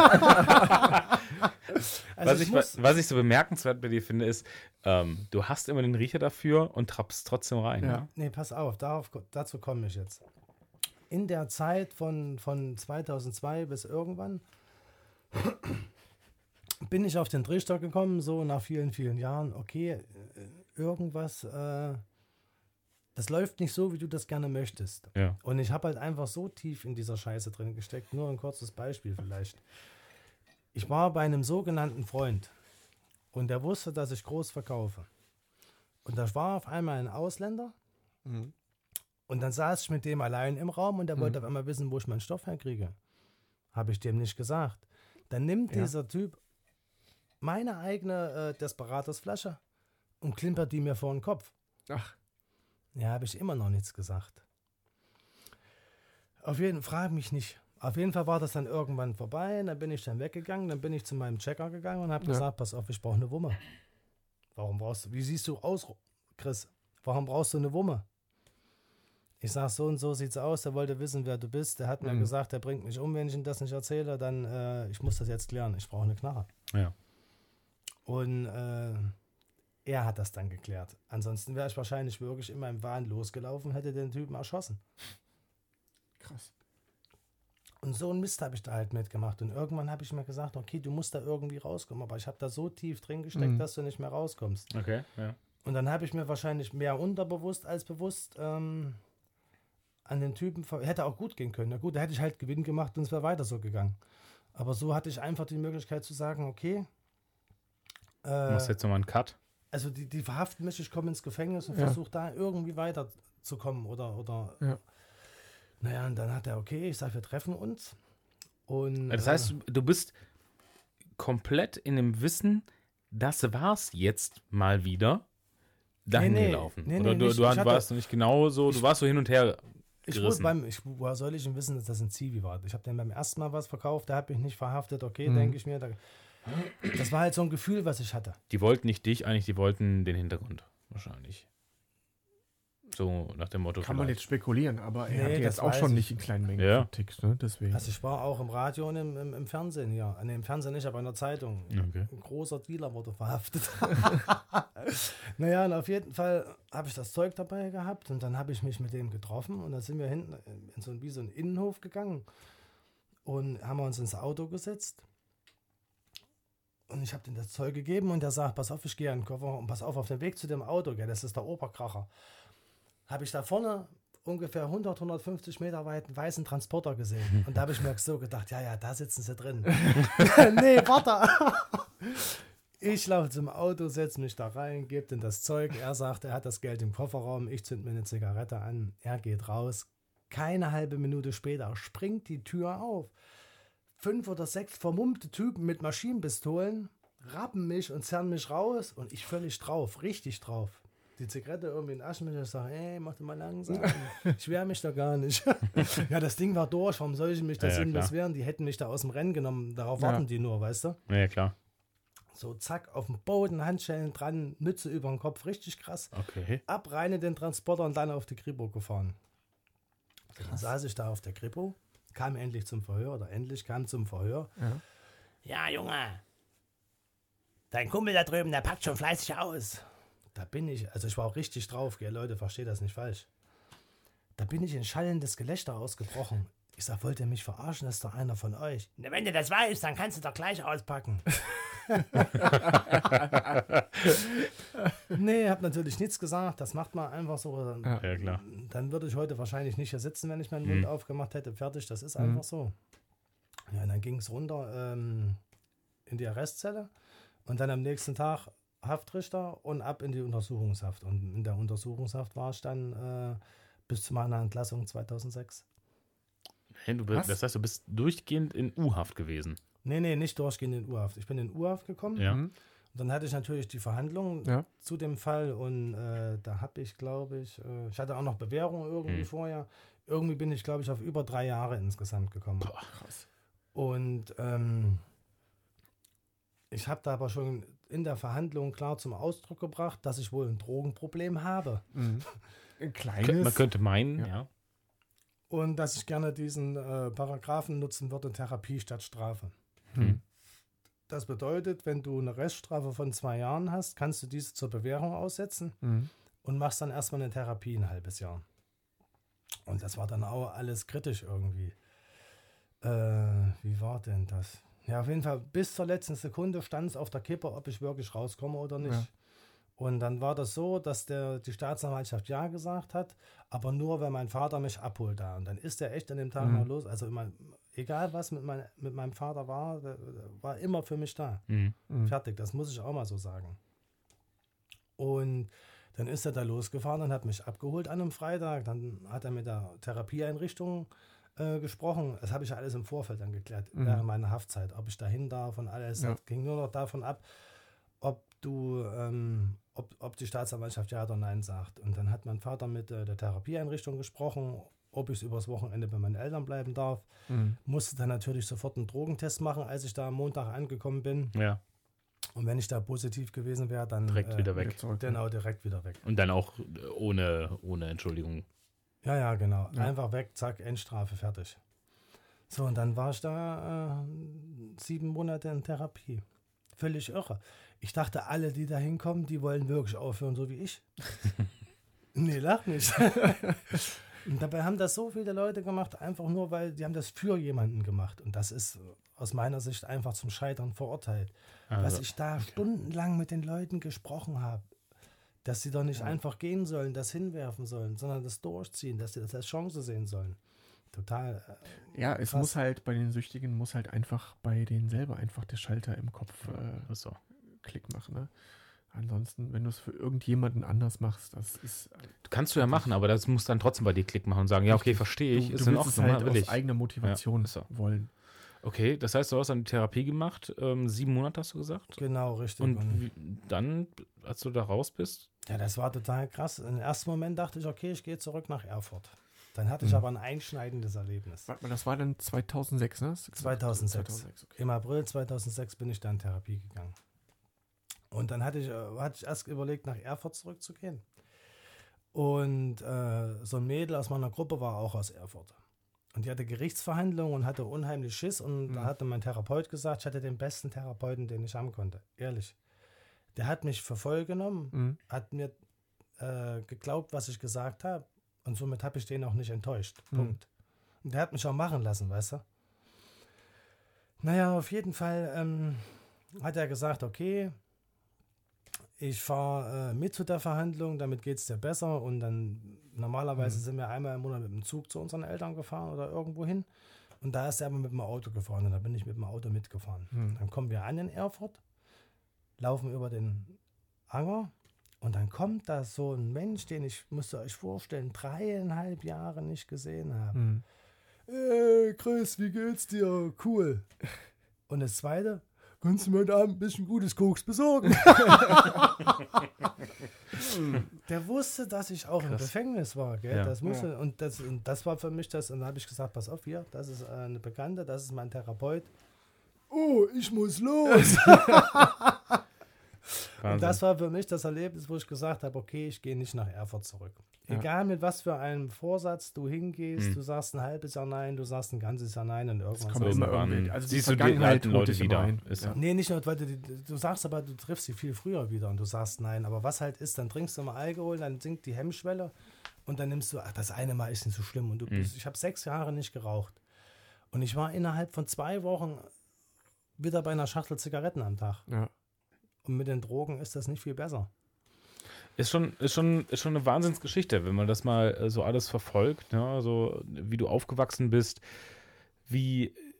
Also Was ich so bemerkenswert bei dir finde, ist, du hast immer den Riecher dafür und trappst trotzdem rein. Ja. Ne? Nee, pass auf, dazu komme ich jetzt. In der Zeit von 2002 bis irgendwann bin ich auf den Trichter gekommen, so nach vielen, vielen Jahren, okay, irgendwas, das läuft nicht so, wie du das gerne möchtest. Ja. Und ich habe halt einfach so tief in dieser Scheiße drin gesteckt. Nur ein kurzes Beispiel vielleicht. Ich war bei einem sogenannten Freund und der wusste, dass ich groß verkaufe. Und da war auf einmal ein Ausländer und dann saß ich mit dem allein im Raum und der wollte auf einmal wissen, wo ich meinen Stoff herkriege. Habe ich dem nicht gesagt. Dann nimmt dieser Typ meine eigene Desperados-Flasche und klimpert die mir vor den Kopf. Ach, Ja, habe ich immer noch nichts gesagt. Frag mich nicht. Auf jeden Fall war das dann irgendwann vorbei. Dann bin ich dann weggegangen. Dann bin ich zu meinem Checker gegangen und habe gesagt, pass auf, ich brauche eine Wumme. Wie siehst du aus, Chris? Warum brauchst du eine Wumme? Ich sage, so und so sieht's aus. Der wollte wissen, wer du bist. Der hat mir gesagt, der bringt mich um, wenn ich ihm das nicht erzähle. Dann, ich muss das jetzt klären. Ich brauche eine Knarre. Ja. Und er hat das dann geklärt. Ansonsten wäre ich wahrscheinlich wirklich in meinem Wahn losgelaufen, hätte den Typen erschossen. krass. Und so einen Mist habe ich da halt mitgemacht. Und irgendwann habe ich mir gesagt, okay, du musst da irgendwie rauskommen. Aber ich habe da so tief drin gesteckt, dass du nicht mehr rauskommst. Okay, ja. Und dann habe ich mir wahrscheinlich mehr unterbewusst als bewusst an den Typen, hätte auch gut gehen können. Na gut, da hätte ich halt Gewinn gemacht und es wäre weiter so gegangen. Aber so hatte ich einfach die Möglichkeit zu sagen, okay, Du machst jetzt nochmal einen Cut. also die verhaften mich, ich komme ins Gefängnis und versuche da irgendwie weiterzukommen oder Ja. naja, und dann hat er, okay, ich sage, wir treffen uns. Und, Das heißt, du bist komplett in dem Wissen, das war's jetzt mal wieder dahin Nee, gelaufen. nee, Oder nee, du nicht. Ich hatte- warst nicht genau so, du warst so hin und her gerissen. woher soll ich denn wissen, dass das ein Zivi war? Ich habe dem beim ersten Mal was verkauft, der hat mich nicht verhaftet, okay, denke ich mir. Das war halt so ein Gefühl, was ich hatte. Die wollten nicht dich, eigentlich, die wollten den Hintergrund. Wahrscheinlich. So nach dem Motto. Kann man jetzt spekulieren, aber er Nee, hat das jetzt auch weiß schon ich. nicht in kleinen Mengen Ja. Ticks, ne? Deswegen. Also ich war auch im Radio und im Fernsehen hier. Nee, im Fernsehen nicht, aber in der Zeitung. Okay. Ein großer Dealer wurde verhaftet. Naja, und auf jeden Fall habe ich das Zeug dabei gehabt und dann habe ich mich mit dem getroffen und dann sind wir hinten in so einen Innenhof gegangen und haben uns ins Auto gesetzt und ich habe dem das Zeug gegeben und der sagt, pass auf, ich gehe an den Koffer und pass auf den Weg zu dem Auto, gell, das ist der Oberkracher. Habe ich da vorne ungefähr 150 Meter weit einen weißen Transporter gesehen. Und da habe ich mir so gedacht, ja, da sitzen sie drin. Nee, warte. Ich laufe zum Auto, setze mich da rein, gebe ihm das Zeug. Er sagt, er hat das Geld im Kofferraum. Ich zünd mir eine Zigarette an. Er geht raus. Keine halbe Minute später springt die Tür auf. 5 oder 6 vermummte Typen mit Maschinenpistolen rappen mich und zerren mich raus. Und ich völlig drauf, richtig drauf. Die Zigarette irgendwie in den Aschenbecher. Ich sage, ey, mach doch mal langsam. Ich wehre mich da gar nicht. Ja, das Ding war durch. Warum soll ich mich da sinnlos wehren? Die hätten mich da aus dem Rennen genommen. Darauf warten die nur, weißt du? Ja, klar. So, zack, auf dem Boden, Handschellen dran, Mütze über den Kopf, richtig krass. Okay. Ab rein in den Transporter und dann auf die Kripo gefahren. Dann saß ich da auf der Kripo, kam endlich zum Verhör, kam zum Verhör. Ja, Junge, dein Kumpel da drüben, der packt schon fleißig aus. Da bin ich, also ich war auch richtig drauf, gell, Leute, versteht das nicht falsch. Da bin ich in schallendes Gelächter ausgebrochen. Ich sag, wollt ihr mich verarschen? Das ist doch einer von euch. Na, wenn du das weißt, dann kannst du doch gleich auspacken. Nee, hab natürlich nichts gesagt. Das macht man einfach so. Ja, klar. Dann würde ich heute wahrscheinlich nicht hier sitzen, wenn ich meinen Mund aufgemacht hätte. Fertig, das ist einfach so. Ja, und dann ging es runter in die Arrestzelle und dann am nächsten Tag Haftrichter und ab in die Untersuchungshaft. Und in der Untersuchungshaft war ich dann bis zu meiner Entlassung 2006. Hey, Was? das heißt, du bist durchgehend in U-Haft gewesen. Nee, nicht durchgehend in U-Haft. Ich bin in U-Haft gekommen. Ja. Und dann hatte ich natürlich die Verhandlungen Ja. zu dem Fall und da habe ich, glaube ich, ich hatte auch noch Bewährung irgendwie vorher. Irgendwie bin ich, glaube ich, auf über 3 Jahre insgesamt gekommen. Boah, Krass. Und ich habe da aber schon in der Verhandlung klar zum Ausdruck gebracht, dass ich wohl ein Drogenproblem habe Ein kleines. man könnte meinen, Ja. ja. und dass ich gerne diesen Paragraphen nutzen würde, Therapie statt Strafe. Hm. Das bedeutet, wenn du eine Reststrafe von 2 Jahren hast, kannst du diese zur Bewährung aussetzen Mhm. und machst dann erstmal eine Therapie ein halbes Jahr. Und das war dann auch alles kritisch irgendwie. Wie war denn das? Ja, auf jeden Fall bis zur letzten Sekunde stand es auf der Kippe, ob ich wirklich rauskomme oder nicht. Ja. Und dann war das so, dass die Staatsanwaltschaft ja gesagt hat, aber nur, wenn mein Vater mich abholt da. Und dann ist er echt an dem Tag noch los. Also immer, egal was mit meinem Vater war, der war immer für mich da. Mhm. Fertig, das muss ich auch mal so sagen. Und dann ist er da losgefahren und hat mich abgeholt an einem Freitag. Dann hat er mit der Therapieeinrichtung gesprochen. Das habe ich ja alles im Vorfeld dann geklärt, während meiner Haftzeit, ob ich dahin darf und alles. Ja. Das ging nur noch davon ab, ob die Staatsanwaltschaft ja oder nein sagt. Und dann hat mein Vater mit der Therapieeinrichtung gesprochen, ob ich übers Wochenende bei meinen Eltern bleiben darf. Musste dann natürlich sofort einen Drogentest machen, als ich da am Montag angekommen bin. Ja, Und wenn ich da positiv gewesen wäre, dann direkt wieder weg. Wieder zurück. Genau, direkt wieder weg. Und dann auch ohne Entschuldigung. Ja, genau. Einfach weg, zack, Endstrafe, fertig. So, und dann war ich da 7 Monate in Therapie. Völlig irre. Ich dachte, alle, die da hinkommen, die wollen wirklich aufhören, so wie ich. Nee, lach nicht. Und dabei haben das so viele Leute gemacht, einfach nur, weil die haben das für jemanden gemacht. Und das ist aus meiner Sicht einfach zum Scheitern verurteilt. Also, Dass ich da stundenlang mit den Leuten gesprochen habe, dass sie doch nicht einfach gehen sollen, das hinwerfen sollen, sondern das durchziehen, dass sie das als Chance sehen sollen. Total. Ja, es krass. muss halt bei den Süchtigen, muss halt einfach bei denen selber einfach der Schalter im Kopf so. Klick machen. Ne? Ansonsten, wenn du es für irgendjemanden anders machst, das ist. Kannst du ja machen, aber das muss dann trotzdem bei dir Klick machen und sagen, ja, okay, verstehe ich, Du ist in willst es Ordnung, halt will aus ich. eigener Motivation Ja, ist so. wollen. Okay, das heißt, du hast dann die Therapie gemacht, 7 Monate hast du gesagt. Genau, richtig. Und dann, als du da raus bist, Ja, das war total krass. Im ersten Moment dachte ich, okay, ich gehe zurück nach Erfurt. Dann hatte ich aber ein einschneidendes Erlebnis. Warte mal, das war dann 2006, ne? 2006. Okay. Im April 2006 bin ich dann in Therapie gegangen. Und dann hatte ich erst überlegt, nach Erfurt zurückzugehen. Und so ein Mädel aus meiner Gruppe war auch aus Erfurt. Und die hatte Gerichtsverhandlungen und hatte unheimlich Schiss. Und da hatte mein Therapeut gesagt, ich hatte den besten Therapeuten, den ich haben konnte. Ehrlich. Der hat mich für voll genommen, hat mir geglaubt, was ich gesagt habe. Und somit habe ich den auch nicht enttäuscht. Punkt. Und der hat mich auch machen lassen, weißt du? Naja, auf jeden Fall hat er gesagt, okay, ich fahre mit zu der Verhandlung, damit geht es dir besser. Und dann normalerweise sind wir einmal im Monat mit dem Zug zu unseren Eltern gefahren oder irgendwo hin. Und da ist er aber mit dem Auto gefahren und da bin ich mit dem Auto mitgefahren. Dann kommen wir an in Erfurt, laufen über den Anger und dann kommt da so ein Mensch, den ich, müsst ihr euch vorstellen, 3,5 Jahre nicht gesehen habe. Chris, wie geht's dir? Cool. Und das Zweite, kannst du mir heute Abend ein bisschen gutes Koks besorgen? Der wusste, dass ich auch im Gefängnis war. Gell? Ja. Das musste, und das war für mich das. Und dann habe ich gesagt, pass auf hier, das ist eine Bekannte, das ist mein Therapeut. Oh, ich muss los. Und das war für mich das Erlebnis, wo ich gesagt habe, okay, ich gehe nicht nach Erfurt zurück. Ja. Egal mit was für einem Vorsatz du hingehst, du sagst ein halbes Jahr nein, du sagst ein ganzes Jahr nein und irgendwann kommt sagst immer du, irgendwie. Also siehst du die Vergangenheit alten holt Leute dich immer wieder. ein. Ist Ja. so. nee, nicht nur, weil du sagst aber, du triffst sie viel früher wieder und du sagst nein. Aber was halt ist, dann trinkst du mal Alkohol, dann sinkt die Hemmschwelle und dann nimmst du, ach, das eine Mal ist nicht so schlimm. Und ich habe 6 Jahre nicht geraucht. Und ich war innerhalb von 2 Wochen wieder bei einer Schachtel Zigaretten am Tag. Ja. Und mit den Drogen ist das nicht viel besser. Ist schon eine Wahnsinnsgeschichte, wenn man das mal so alles verfolgt, ne? So wie du aufgewachsen bist, wie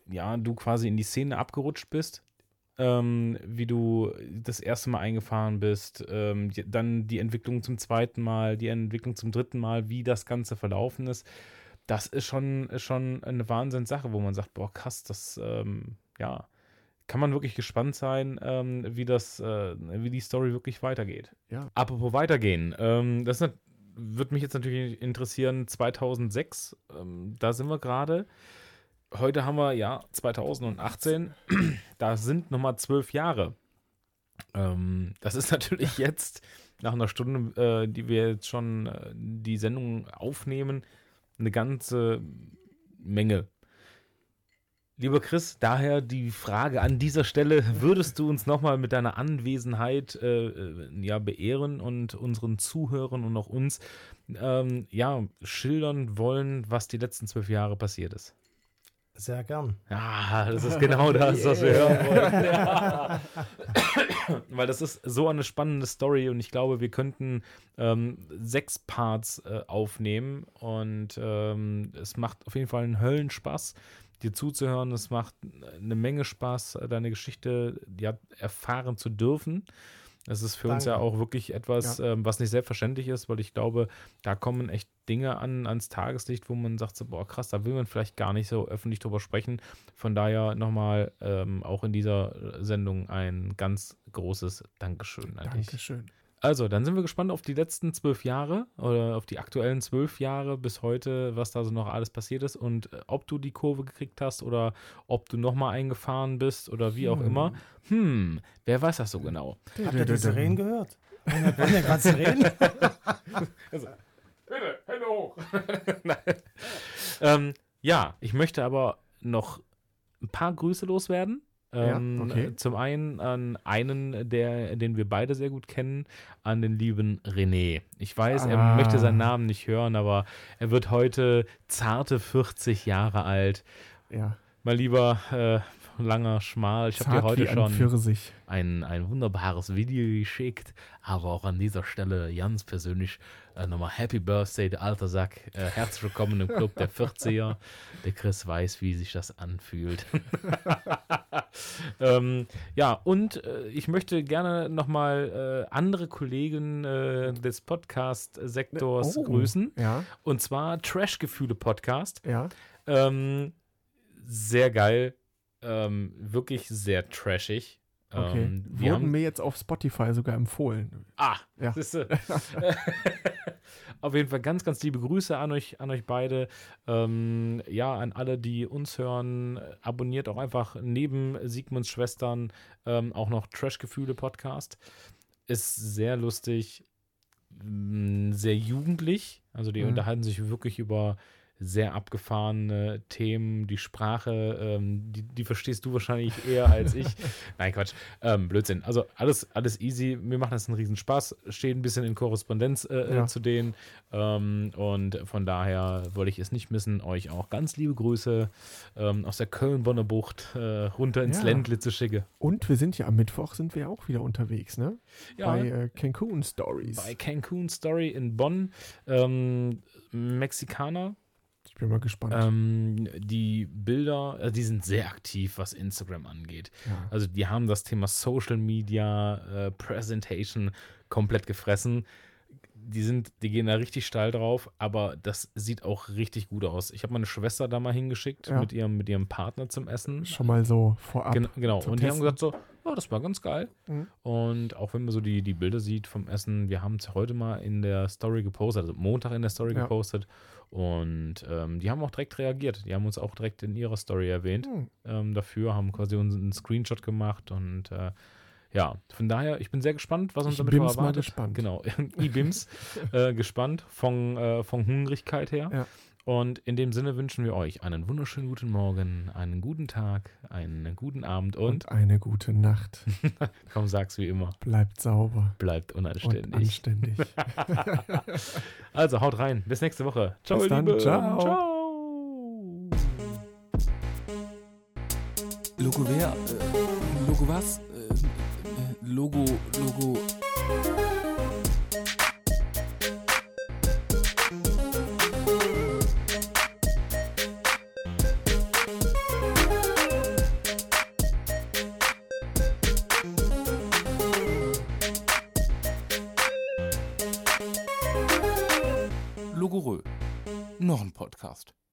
du quasi in die Szene abgerutscht bist, wie du das erste Mal eingefahren bist, dann die Entwicklung zum zweiten Mal, die Entwicklung zum dritten Mal, wie das Ganze verlaufen ist. Das ist schon eine Wahnsinnssache, wo man sagt, boah, krass, das, kann man wirklich gespannt sein, wie die Story wirklich weitergeht. Ja. Apropos weitergehen, würde mich jetzt natürlich interessieren, 2006, da sind wir gerade. Heute haben wir 2018, da sind nochmal 12 Jahre. Das ist natürlich jetzt nach einer Stunde, die wir jetzt schon die Sendung aufnehmen, eine ganze Menge. Lieber Chris, daher die Frage an dieser Stelle, würdest du uns nochmal mit deiner Anwesenheit beehren und unseren Zuhörern und auch uns schildern wollen, was die letzten 12 Jahre passiert ist? Sehr gern. Ja, das ist genau das, was wir hören wollen. Ja. Weil das ist so eine spannende Story und ich glaube, wir könnten 6 Parts aufnehmen und es macht auf jeden Fall einen Höllenspaß, dir zuzuhören. Es macht eine Menge Spaß, deine Geschichte erfahren zu dürfen. Das ist für uns ja auch wirklich etwas, was nicht selbstverständlich ist, weil ich glaube, da kommen echt Dinge ans Tageslicht, wo man sagt so, boah krass, da will man vielleicht gar nicht so öffentlich drüber sprechen. Von daher nochmal auch in dieser Sendung ein ganz großes Dankeschön an dich. Dankeschön. Also, dann sind wir gespannt auf die letzten 12 Jahre oder auf die aktuellen 12 Jahre bis heute, was da so noch alles passiert ist und ob du die Kurve gekriegt hast oder ob du nochmal eingefahren bist oder wie auch immer. Wer weiß das so genau? Habt ihr die Sirenen gehört? Waren ja gerade Sirenen? Also, bitte, Hände hoch. Ich möchte aber noch ein paar Grüße loswerden. Okay. Zum einen an einen, den wir beide sehr gut kennen, an den lieben René. Ich weiß, er möchte seinen Namen nicht hören, aber er wird heute zarte 40 Jahre alt. Ja. Mal lieber langer Schmal. Ich habe dir heute schon ein wunderbares Video geschickt, aber auch an dieser Stelle ganz persönlich nochmal Happy Birthday, der alter Sack. Herzlich willkommen im Club der 40er. Der Chris weiß, wie sich das anfühlt. Ich möchte gerne nochmal andere Kollegen des Podcast-Sektors grüßen. Ja. Und zwar Trash-Gefühle-Podcast. Ja. Sehr geil. Wirklich sehr trashig. Okay. Wurden mir jetzt auf Spotify sogar empfohlen. Ja. Siehste. Auf jeden Fall ganz, ganz liebe Grüße an euch beide. An alle, die uns hören, abonniert auch einfach neben Sigmunds Schwestern auch noch Trash-Gefühle-Podcast. Ist sehr lustig, sehr jugendlich. Also die unterhalten sich wirklich über sehr abgefahrene Themen. Die Sprache, die verstehst du wahrscheinlich eher als ich. Nein, Quatsch. Blödsinn. Also alles easy. Mir macht das einen riesen Spaß. Steht ein bisschen in Korrespondenz zu denen. Und von daher wollte ich es nicht missen, euch auch ganz liebe Grüße aus der Köln-Bonner Bucht runter ins Ländle zu schicken. Und wir sind ja am Mittwoch sind wir auch wieder unterwegs, ne? Ja. Bei Cancun Stories. Bei Cancun Story in Bonn. Mexikaner. Ich bin mal gespannt. Die Bilder, die sind sehr aktiv, was Instagram angeht. Ja. Also die haben das Thema Social Media, Presentation komplett gefressen. Die gehen da richtig steil drauf, aber das sieht auch richtig gut aus. Ich habe meine Schwester da mal hingeschickt mit ihrem Partner zum Essen. Schon mal so vorab. Genau. Und die haben gesagt so, das war ganz geil. Mhm. Und auch wenn man so die Bilder sieht vom Essen, wir haben es heute mal in der Story gepostet, also Montag in der Story gepostet. Und die haben auch direkt reagiert. Die haben uns auch direkt in ihrer Story erwähnt. Dafür haben quasi uns einen Screenshot gemacht und von daher, ich bin sehr gespannt, was uns damit erwartet. Mal gespannt. Genau, IBIMS gespannt von Hungrigkeit her. Ja. Und in dem Sinne wünschen wir euch einen wunderschönen guten Morgen, einen guten Tag, einen guten Abend und eine gute Nacht. Komm, sag's wie immer. Bleibt sauber. Bleibt unanständig. Und anständig. Also, haut rein. Bis nächste Woche. Ciao, Bis dann. Liebe. Ciao. Ciao. Logo wer? Logo was? Logo. Rigoureux. Noch ein Podcast.